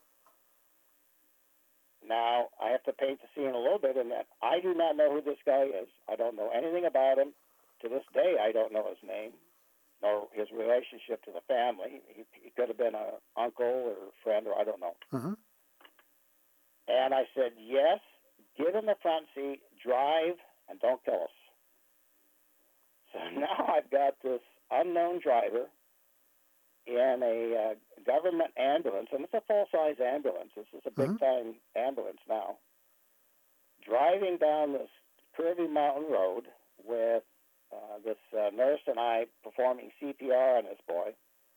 Now, I have to paint the scene a little bit in that I do not know who this guy is. I don't know anything about him. To this day, I don't know his name, nor his relationship to the family. He, he could have been an uncle or a friend, or I don't know. Mm-hmm. And I said, "Yes, get in the front seat, drive, and don't kill us." So now I've got this unknown driver in a uh, government ambulance, and it's a full-size ambulance. This is a big-time ambulance now, driving down this curvy mountain road with uh, this uh, nurse and I performing C P R on this boy.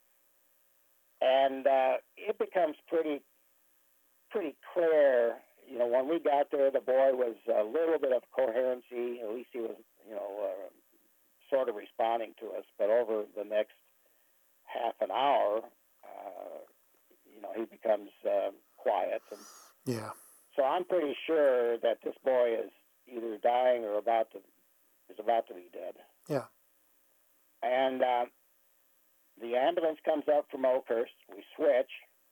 And uh, it becomes pretty, pretty clear, you know, when we got there, the boy was a little bit of coherency. At least he was, you know, uh, sort of responding to us. But over the next half an hour, uh, you know, he becomes uh, quiet. And Yeah. so I'm pretty sure that this boy is either dying or about to is about to be dead. Yeah. And uh, the ambulance comes up from Oakhurst. We switch.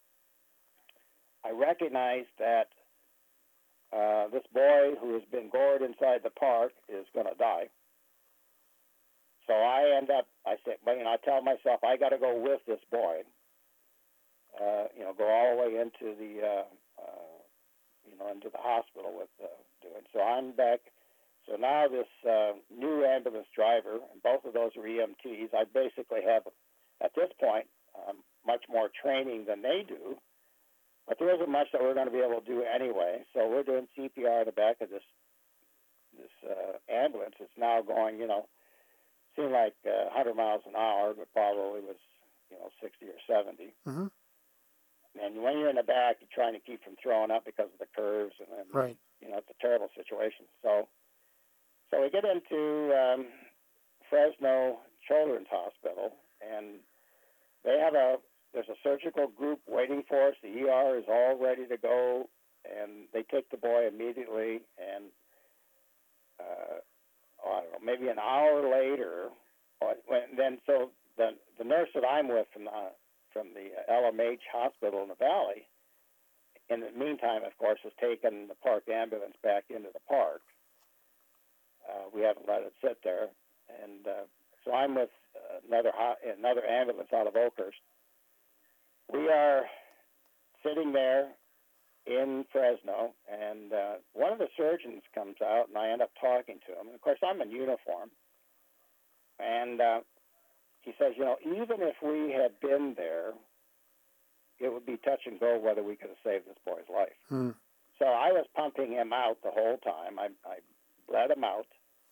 I recognize that uh, this boy who has been gored inside the park is going to die. So I end up, I say, well, you know, I tell myself I got to go with this boy. Uh, you know, go all the way into the, uh, uh, you know, into the hospital with uh, doing. So I'm back. So now this uh, new ambulance driver, and both of those are E M Ts. I basically have, at this point, um, much more training than they do. But there isn't much that we're going to be able to do anyway. So we're doing C P R in the back of this this uh, ambulance. It's now going, you know, seemed like uh, one hundred miles an hour, but probably was, you know, sixty or seventy. Mm-hmm. And when you're in the back, you're trying to keep from throwing up because of the curves, and then, Right. you know, it's a terrible situation. So, so we get into um, Fresno Children's Hospital, and they have a there's a surgical group waiting for us. The E R is all ready to go, and they take the boy immediately. And uh, I don't know, maybe an hour later, or when, then so the the nurse that I'm with from the from the L M H hospital in the valley, in the meantime, of course, has taken the park ambulance back into the park. Uh, we haven't let it sit there, and uh, so I'm with uh, another ho- another ambulance out of Oakhurst. We are sitting there in Fresno, and uh, one of the surgeons comes out, and I end up talking to him. And of course, I'm in uniform, and uh, he says, you know, even if we had been there, it would be touch and go whether we could have saved this boy's life. Mm. So I was pumping him out the whole time. I, I bled him out,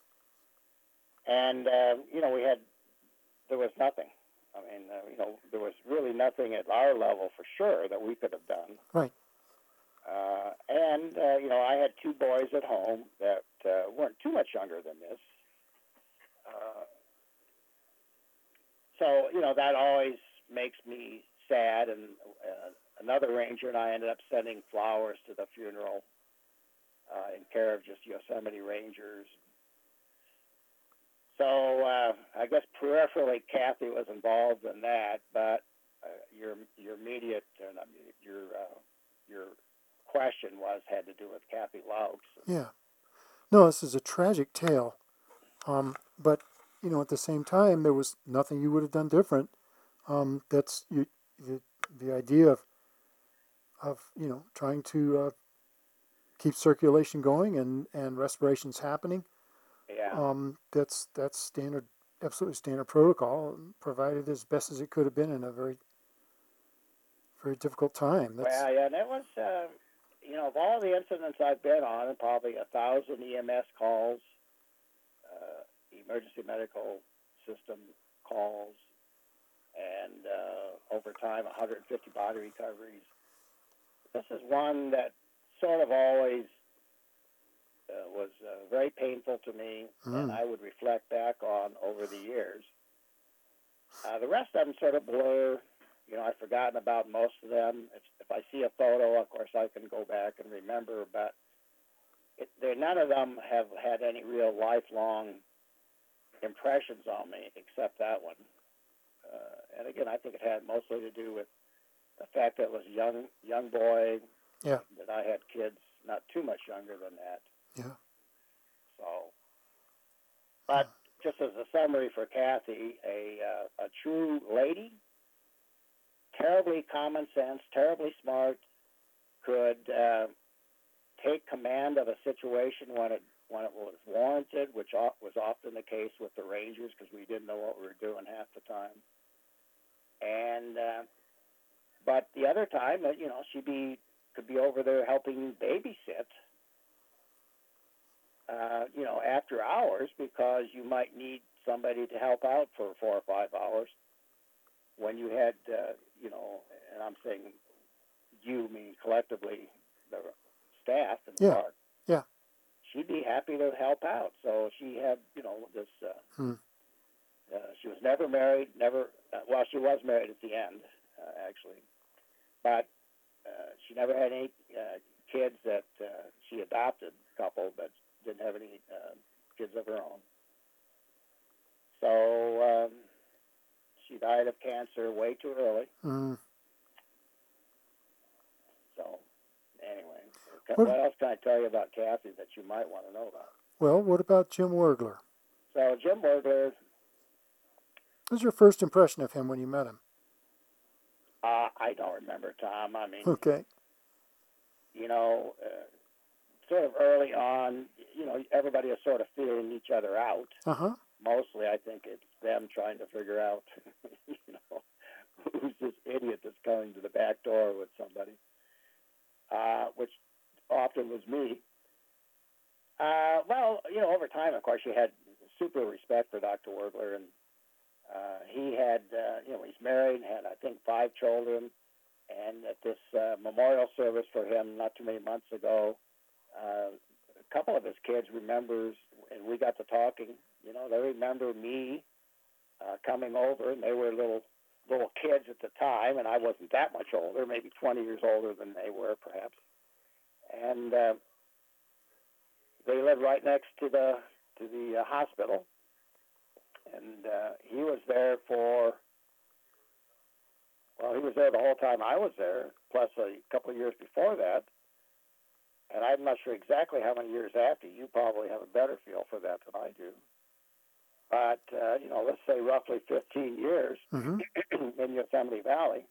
and uh, you know, we had there was nothing. I mean, uh, you know, there was really nothing at our level for sure that we could have done. Right. Uh, and, uh, you know, I had two boys at home that uh, weren't too much younger than this. so, you know, that always makes me sad. And uh, another ranger and I ended up sending flowers to the funeral uh, in care of just Yosemite Rangers. So uh, I guess peripherally Kathy was involved in that, but uh, your your immediate, uh, not immediate, your uh, your question was had to do with Kathy Laux. Yeah. No, this is a tragic tale. Um, but you know, at the same time, there was nothing you would have done different. Um, that's you, the the idea of of you know trying to uh, keep circulation going and and respirations happening. Yeah. Um, that's that's standard, absolutely standard protocol, provided as best as it could have been in a very very difficult time. That's, Well, yeah, and it was, uh, you know, of all the incidents I've been on, and probably a thousand E M S calls, uh, emergency medical system calls, and uh, over time, one hundred fifty body recoveries. This is one that sort of always uh, was uh, very painful to me, mm. and I would reflect back on over the years. Uh, the rest of them sort of blur. You know, I've forgotten about most of them. If, if I see a photo, of course, I can go back and remember, but it, none of them have had any real lifelong impressions on me, except that one. Uh, and again, I think it had mostly to do with the fact that it was a young, young boy, yeah, that I had kids not too much younger than that. yeah. So, but just as a summary for Kathy, a uh, a true lady, terribly common sense, terribly smart, could uh, take command of a situation when it when it was warranted, which was often the case with the Rangers because we didn't know what we were doing half the time. And uh, but the other time, you know, she'd be could be over there helping babysit, uh, you know, after hours because you might need somebody to help out for four or five hours when you had, uh, you know, and I'm saying you mean collectively the staff in the Yeah. park. Yeah. She'd be happy to help out. So she had, you know, this. Uh, hmm. uh, she was never married. Never. Uh, well, she was married at the end, uh, actually, but uh, she never had any uh, kids that uh, she adopted. A couple, but didn't have any uh, kids of her own. So um, she died of cancer way too early. Mm. So anyway, What, what else can I tell you about Kathy that you might want to know about? well, what about Jim Wurgler? So Jim Wurgler. What was your first impression of him when you met him? Uh, I don't remember, Tom. I mean, okay. You know, uh, sort of early on, you know, everybody is sort of feeling each other out. Uh-huh. Mostly, I think it's them trying to figure out, you know, who's this idiot that's coming to the back door with somebody, uh, which often was me. Uh, well, you know, over time, of course, you had super respect for Doctor Wurgler, and uh, he had, uh, you know, he's married, had, I think, five children, and at this uh, memorial service for him not too many months ago, uh, a couple of his kids remembers, and we got to talking, you know, they remember me uh, coming over, and they were little little kids at the time, and I wasn't that much older, maybe twenty years older than they were, perhaps. And uh, they lived right next to the to the uh, hospital, and uh, he was there for, well, he was there the whole time I was there, plus a couple of years before that. And I'm not sure exactly how many years after. You probably have a better feel for that than I do. But, uh, you know, let's say roughly fifteen years mm-hmm. in Yosemite Valley.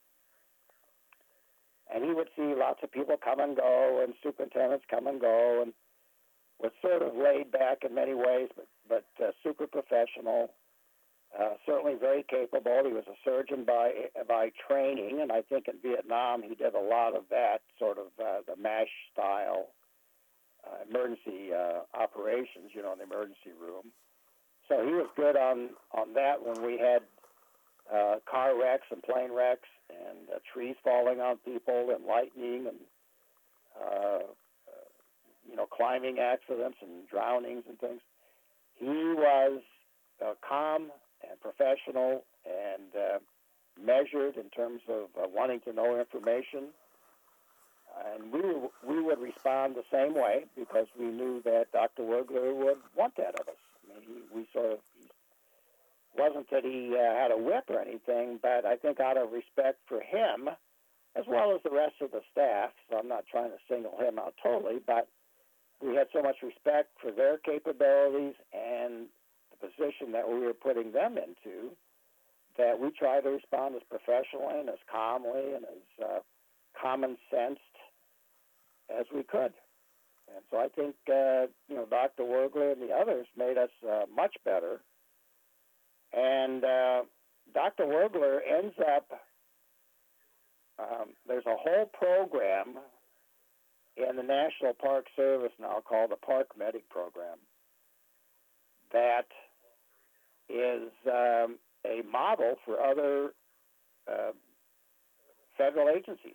And he would see lots of people come and go, and superintendents come and go, and was sort of laid back in many ways, but, but uh, super professional, uh, certainly very capable. He was a surgeon by by training, and I think in Vietnam he did a lot of that, sort of uh, the MASH style uh, emergency uh, operations, you know, in the emergency room. So he was good on, on that when we had uh, car wrecks and plane wrecks and uh, trees falling on people and lightning and, uh, uh, you know, climbing accidents and drownings and things. He was uh, calm and professional and and uh, measured in terms of uh, wanting to know information. And we were, we would respond the same way because we knew that Doctor Wurgler would want that of us. I mean, he, we sort of, it wasn't that he uh, had a whip or anything, but I think out of respect for him, as well as the rest of the staff, so I'm not trying to single him out totally, but we had so much respect for their capabilities and the position that we were putting them into that we tried to respond as professionally and as calmly and as uh, common sensed as we could. And so I think, uh, you know, Doctor Wurgler and the others made us uh, much better. And uh, Doctor Wurgler ends up, um, there's a whole program in the National Park Service now called the Park Medic Program that is um, a model for other uh, federal agencies.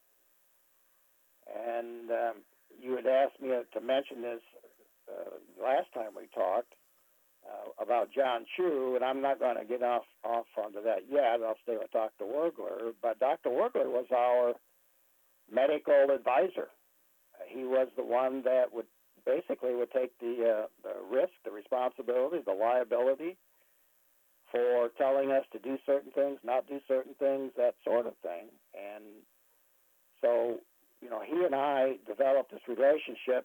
And um, you had asked me to mention this uh, last time we talked uh, about John Chu, and I'm not going to get off, off onto that yet. I'll stay with Doctor Wurgler. But Doctor Wurgler was our medical advisor. Uh, he was the one that would basically would take the, uh, the risk, the responsibility, the liability for telling us to do certain things, not do certain things, that sort of thing. And so, you know, he and I developed this relationship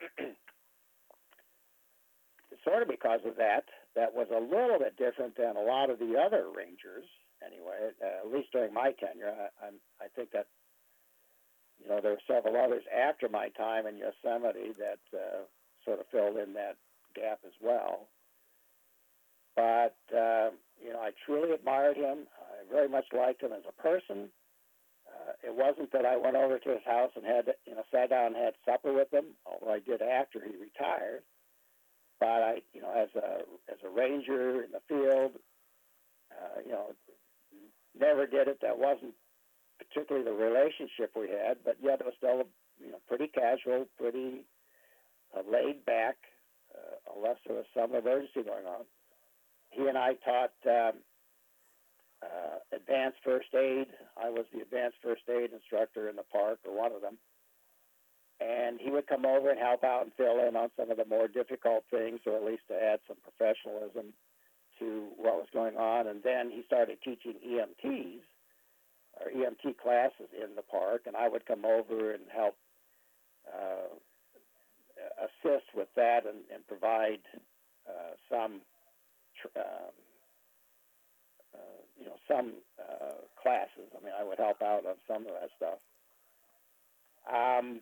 sort of because of that. That was a little bit different than a lot of the other rangers, anyway, uh, at least during my tenure. I, I'm, I think that, you know, there were several others after my time in Yosemite that uh, sort of filled in that gap as well. But, uh, you know, I truly admired him. I very much liked him as a person. Uh, it wasn't that I went over to his house and had, you know, sat down and had supper with him, although I did after he retired. But I, you know, as a as a ranger in the field, uh, you know, never did it. That wasn't particularly the relationship we had, but yet it was still, you know, pretty casual, pretty uh, laid back, uh, unless there was some emergency going on. He and I taught um, uh, advanced first aid. I was the advanced first aid instructor in the park, or one of them. And he would come over and help out and fill in on some of the more difficult things, or at least to add some professionalism to what was going on. And then he started teaching E M Ts, or E M T classes in the park, and I would come over and help uh, assist with that and, and provide uh, some Um, uh, you know, some uh, classes. I mean, I would help out on some of that stuff. Um,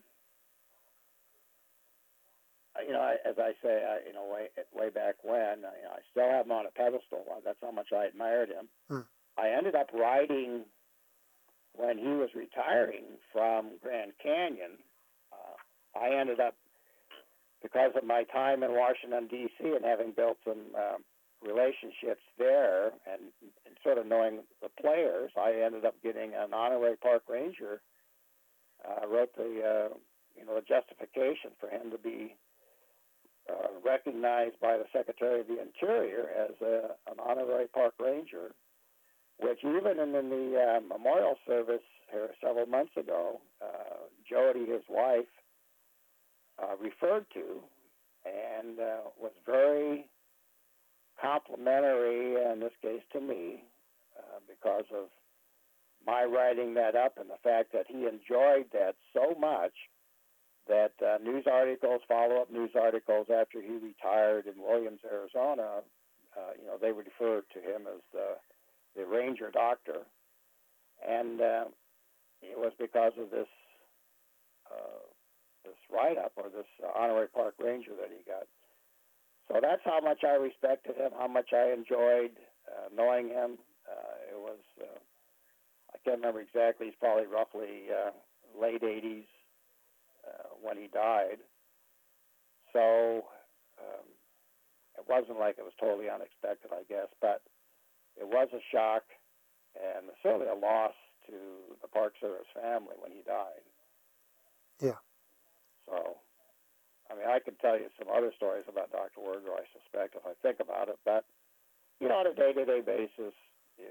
you know, as I say, I, you know, way way back when, you know, I still have him on a pedestal. That's how much I admired him. Hmm. I ended up writing when he was retiring from Grand Canyon. Uh, I ended up, because of my time in Washington, D C, and having built some um, relationships there and, and sort of knowing the players, I ended up getting an honorary park ranger. I uh, wrote the, uh, you know, the justification for him to be uh, recognized by the Secretary of the Interior as a, an honorary park ranger, which even in, in the uh, memorial service here several months ago, uh, Jody, his wife, uh, referred to and uh, was very complimentary, in this case to me, uh, because of my writing that up and the fact that he enjoyed that so much that uh, news articles, follow-up news articles after he retired in Williams, Arizona, uh, you know, they would refer to him as the, the ranger doctor. And uh, it was because of this uh, this write-up, or this uh, honorary park ranger that he got. So that's how much I respected him, how much I enjoyed uh, knowing him. Uh, it was, uh, I can't remember exactly, he's probably roughly uh, late eighties uh, when he died. So um, it wasn't like it was totally unexpected, I guess, but it was a shock and certainly a loss to the Park Service family when he died. Yeah. So, I mean, I could tell you some other stories about Doctor Wurgler, I suspect, if I think about it, but, you know, on a day-to-day basis, you know, he was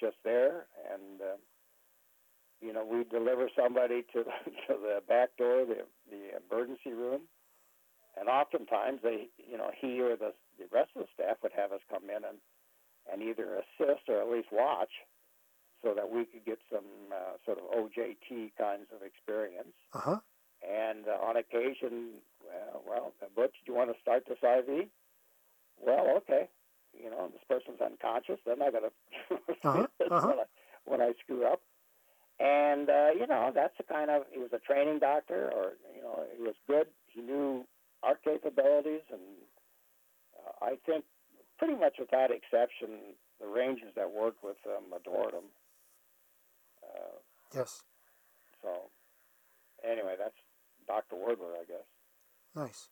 just there, and uh, you know, we deliver somebody to the, to the back door, the the emergency room, and oftentimes they, you know, he or the the rest of the staff would have us come in and and either assist or at least watch, so that we could get some uh, sort of O J T kinds of experience. Uh huh. And uh, on occasion, uh, well, Butch, do you want to start this I V? Well, okay. You know, this person's unconscious. They're not going to Uh-huh. Uh-huh. when, I, when I screw up. And, uh, you know, that's the kind of, he was a training doctor, or, you know, he was good. He knew our capabilities. And uh, I think pretty much without exception, the Rangers that worked with him adored him. Uh, Yes. so, anyway, that's Doctor Wordler, I guess. Nice.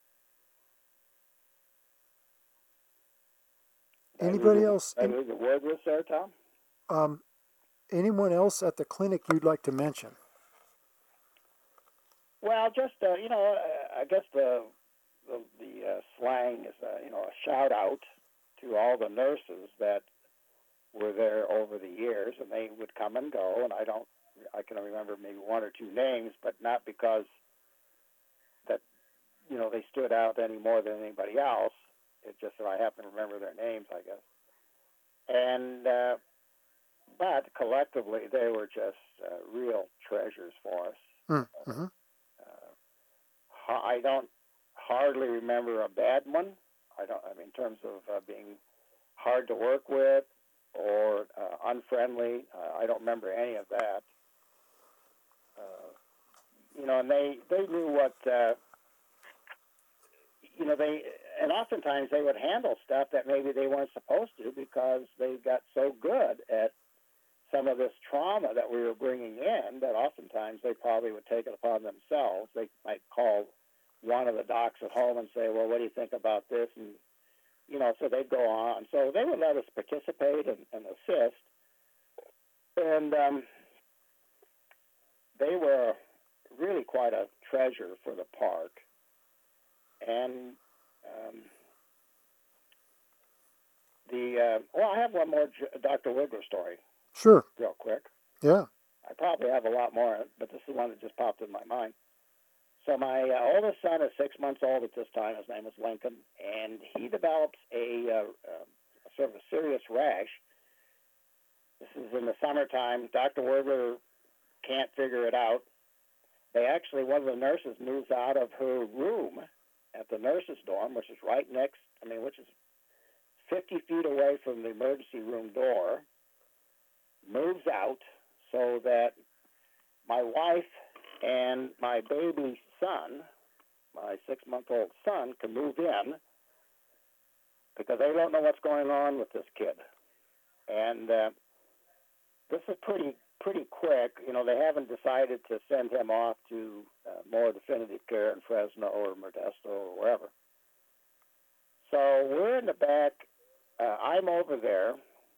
Did I Anybody leave else? The, did I leave the word list there, Tom? Um, anyone else at the clinic you'd like to mention? Well, just uh, you know, uh, I guess the the, the uh, slang is uh, you know, a shout out to all the nurses that were there over the years, and they would come and go, and I don't, I can remember maybe one or two names, but not because that, you know, they stood out any more than anybody else. It's just that I happen to remember their names, I guess. And uh, but collectively, they were just uh, real treasures for us. Mm-hmm. Uh, I don't hardly remember a bad one. I don't. I mean, in terms of uh, being hard to work with or uh, unfriendly, uh, I don't remember any of that. Uh, you know, and they they knew what. Uh, you know, they and oftentimes they would handle stuff that maybe they weren't supposed to because they got so good at some of this trauma that we were bringing in that oftentimes they probably would take it upon themselves. They might call one of the docs at home and say, well, what do you think about this? And, you know, so they'd go on. So they would let us participate and, and assist. And um, they were really quite a treasure for the park. And um, the, uh, well, I have one more Doctor Wigler story. Sure. Real quick. Yeah. I probably have a lot more, but this is one that just popped in my mind. So my uh, oldest son is six months old at this time. His name is Lincoln, and he develops a, uh, uh, sort of a serious rash. This is in the summertime. Doctor Wordler can't figure it out. They actually, one of the nurses moves out of her room at the nurses' dorm, which is right next, I mean, which is fifty feet away from the emergency room door, moves out so that my wife and my baby son, my six-month-old son, can move in because they don't know what's going on with this kid. And uh, this is pretty pretty quick. You know, they haven't decided to send him off to uh, more definitive care in Fresno or Modesto or wherever. So we're in the back. Uh, I'm over there,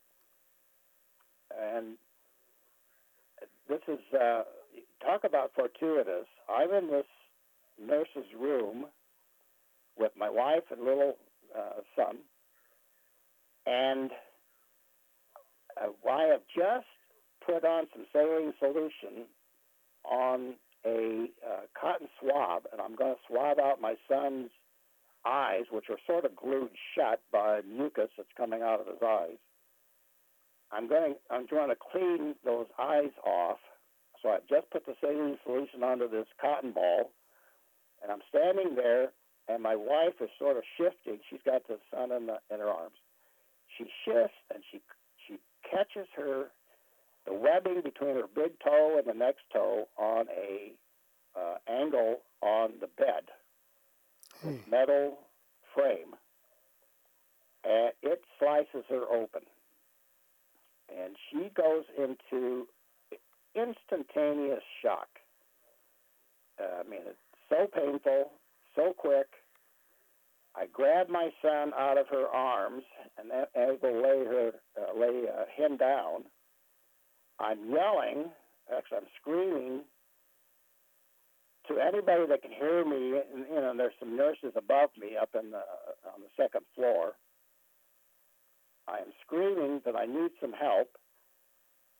and this is, uh, talk about fortuitous. I'm in this nurse's room with my wife and little uh, son, and uh, I have just put on some saline solution on a uh, cotton swab, and I'm going to swab out my son's eyes, which are sort of glued shut by mucus that's coming out of his eyes. I'm going I'm going to clean those eyes off. So I just put the saline solution onto this cotton ball, and I'm standing there, and my wife is sort of shifting. She's got the son in, the, in her arms. She shifts, and she she catches her, the webbing between her big toe and the next toe on a uh, angle on the bed, Hey. this metal frame, and it slices her open. And she goes into instantaneous shock. Uh, I mean, it's so painful, so quick. I grab my son out of her arms and as I lay her, uh, lay uh, him down. I'm yelling, actually, I'm screaming to anybody that can hear me. And, you know, there's some nurses above me up in the on the second floor. I am screaming that I need some help.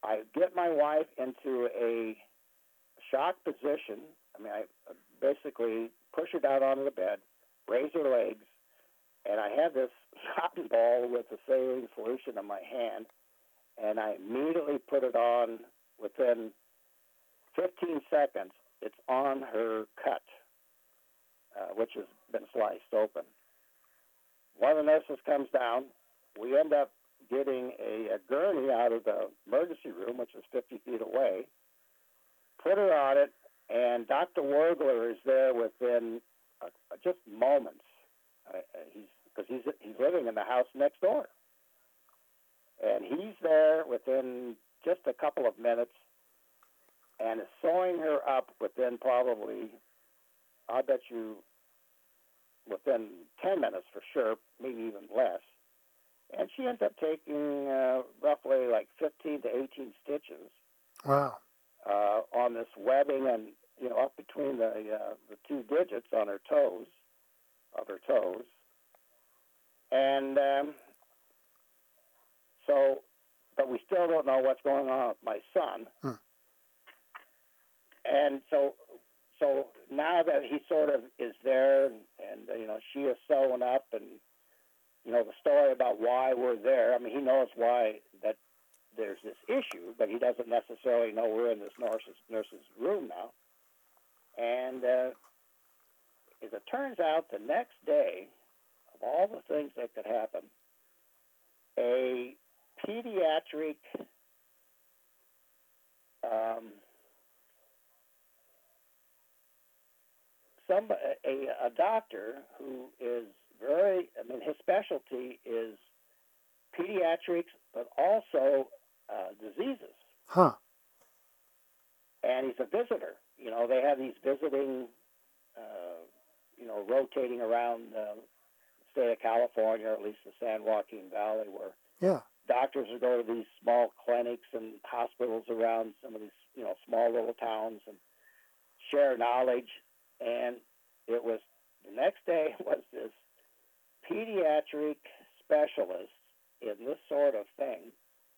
I get my wife into a shock position. I mean, I basically push her down onto the bed, raise her legs, and I have this cotton ball with a saline solution in my hand, and I immediately put it on. Within fifteen seconds, it's on her cut, uh, which has been sliced open. One of the nurses comes down. We end up getting a, a gurney out of the emergency room, which is fifty feet away, put her on it, and Doctor Wergler is there within uh, just moments. Uh, he's because he's he's living in the house next door, and he's there within just a couple of minutes, and is sewing her up within probably, I bet you, within ten minutes for sure, maybe even less. And she ends up taking uh, roughly like fifteen to eighteen stitches. Wow. Uh, on this webbing and, you know, up between the uh, the two digits on her toes, of her toes. And um, so, but we still don't know what's going on with my son. Hmm. And so, so now that he sort of is there, and, and you know, she is sewing up, and you know, the story about why we're there. I mean, he knows why that there's this issue, but he doesn't necessarily know we're in this nurse's nurse's room now. And uh, as it turns out, the next day, of all the things that could happen, a pediatric um, some a, a doctor who is very, I mean, his specialty is pediatrics, but also uh, diseases. Huh. And he's a visitor. You know, they have these visiting, uh, you know, rotating around uh, the state of California, or at least the San Joaquin Valley, where Yeah. doctors will go to these small clinics and hospitals around some of these, you know, small little towns and share knowledge. And it was, the next day was this pediatric specialist in this sort of thing.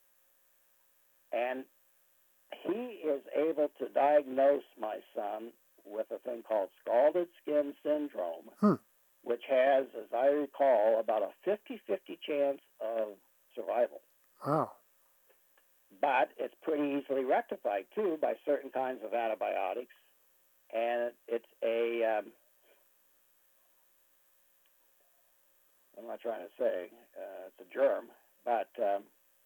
And he is able to diagnose my son with a thing called scalded skin syndrome, Hmm. which has, as I recall, about a fifty-fifty chance of survival. Wow. But it's pretty easily rectified, too, by certain kinds of antibiotics. And it's a, um, what am I trying to say? Uh, it's a germ. But um,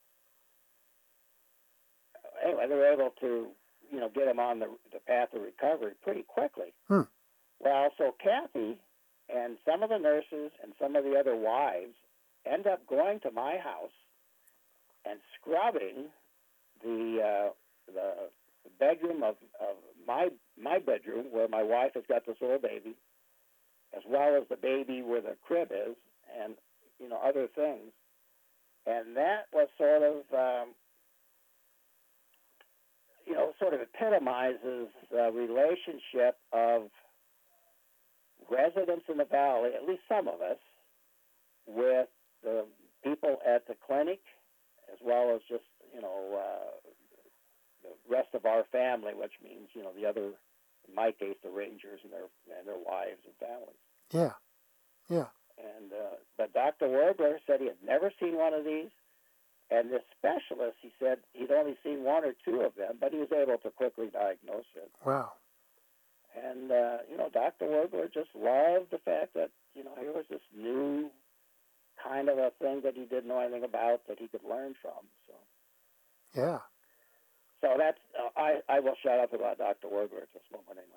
anyway, they were able to, you know, get him on the, the path of recovery pretty quickly. Hmm. Well, so Kathy and some of the nurses and some of the other wives end up going to my house and scrubbing the uh, the bedroom of, of my my bedroom where my wife has got this little baby, as well as the baby where the crib is, and you know other things, and that was sort of um, you know sort of epitomizes the relationship of residents in the valley, at least some of us, with the people at the clinic, as well as just you know. Uh, the rest of our family, which means, you know, the other, in my case, the Rangers and their and their wives and families. Yeah. Yeah. And uh, but Doctor Wergler said he had never seen one of these, and this specialist, he said he'd only seen one or two of them, but he was able to quickly diagnose it. Wow. And uh, you know, Doctor Wergler just loved the fact that you know here was this new kind of a thing that he didn't know anything about that he could learn from. So. Yeah. So that's, uh, I, I will shut up about Doctor Wergler at this moment anyway.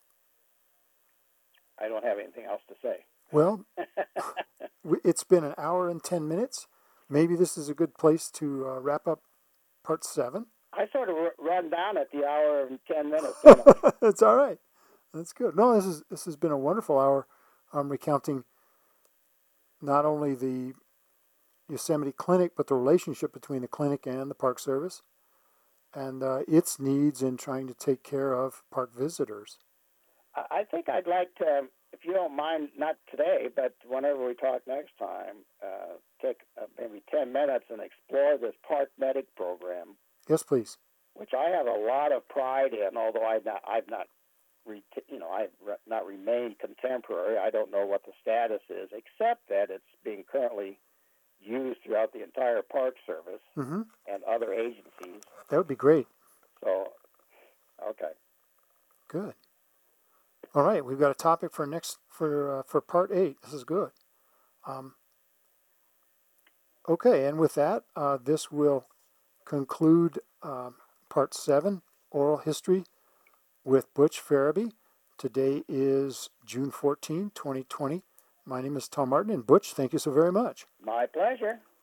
I don't have anything else to say. Well, it's been an hour and ten minutes. Maybe this is a good place to uh, wrap up part seven. I sort of r- run down at the hour and ten minutes. That's all right. That's good. No, this is this has been a wonderful hour. I'm recounting not only the Yosemite Clinic, but the relationship between the clinic and the Park Service, and uh, its needs in trying to take care of park visitors. I think I'd like to, if you don't mind, not today, but whenever we talk next time, uh, take uh, maybe ten minutes and explore this Park Medic program. Yes, please. which I have a lot of pride in, although I've not, I've not, re- you know, I've re- not remained contemporary. I don't know what the status is, except that it's being currently used throughout the entire Park Service Mm-hmm. and other agencies. That would be great. So, okay. Good. All right, we've got a topic for next for uh, for part eight. This is good. Um, okay, and with that, uh, this will conclude um, part seven, oral history with Butch Farabee. Today is June fourteenth, twenty twenty. My name is Tom Martin, and Butch, thank you so very much. My pleasure.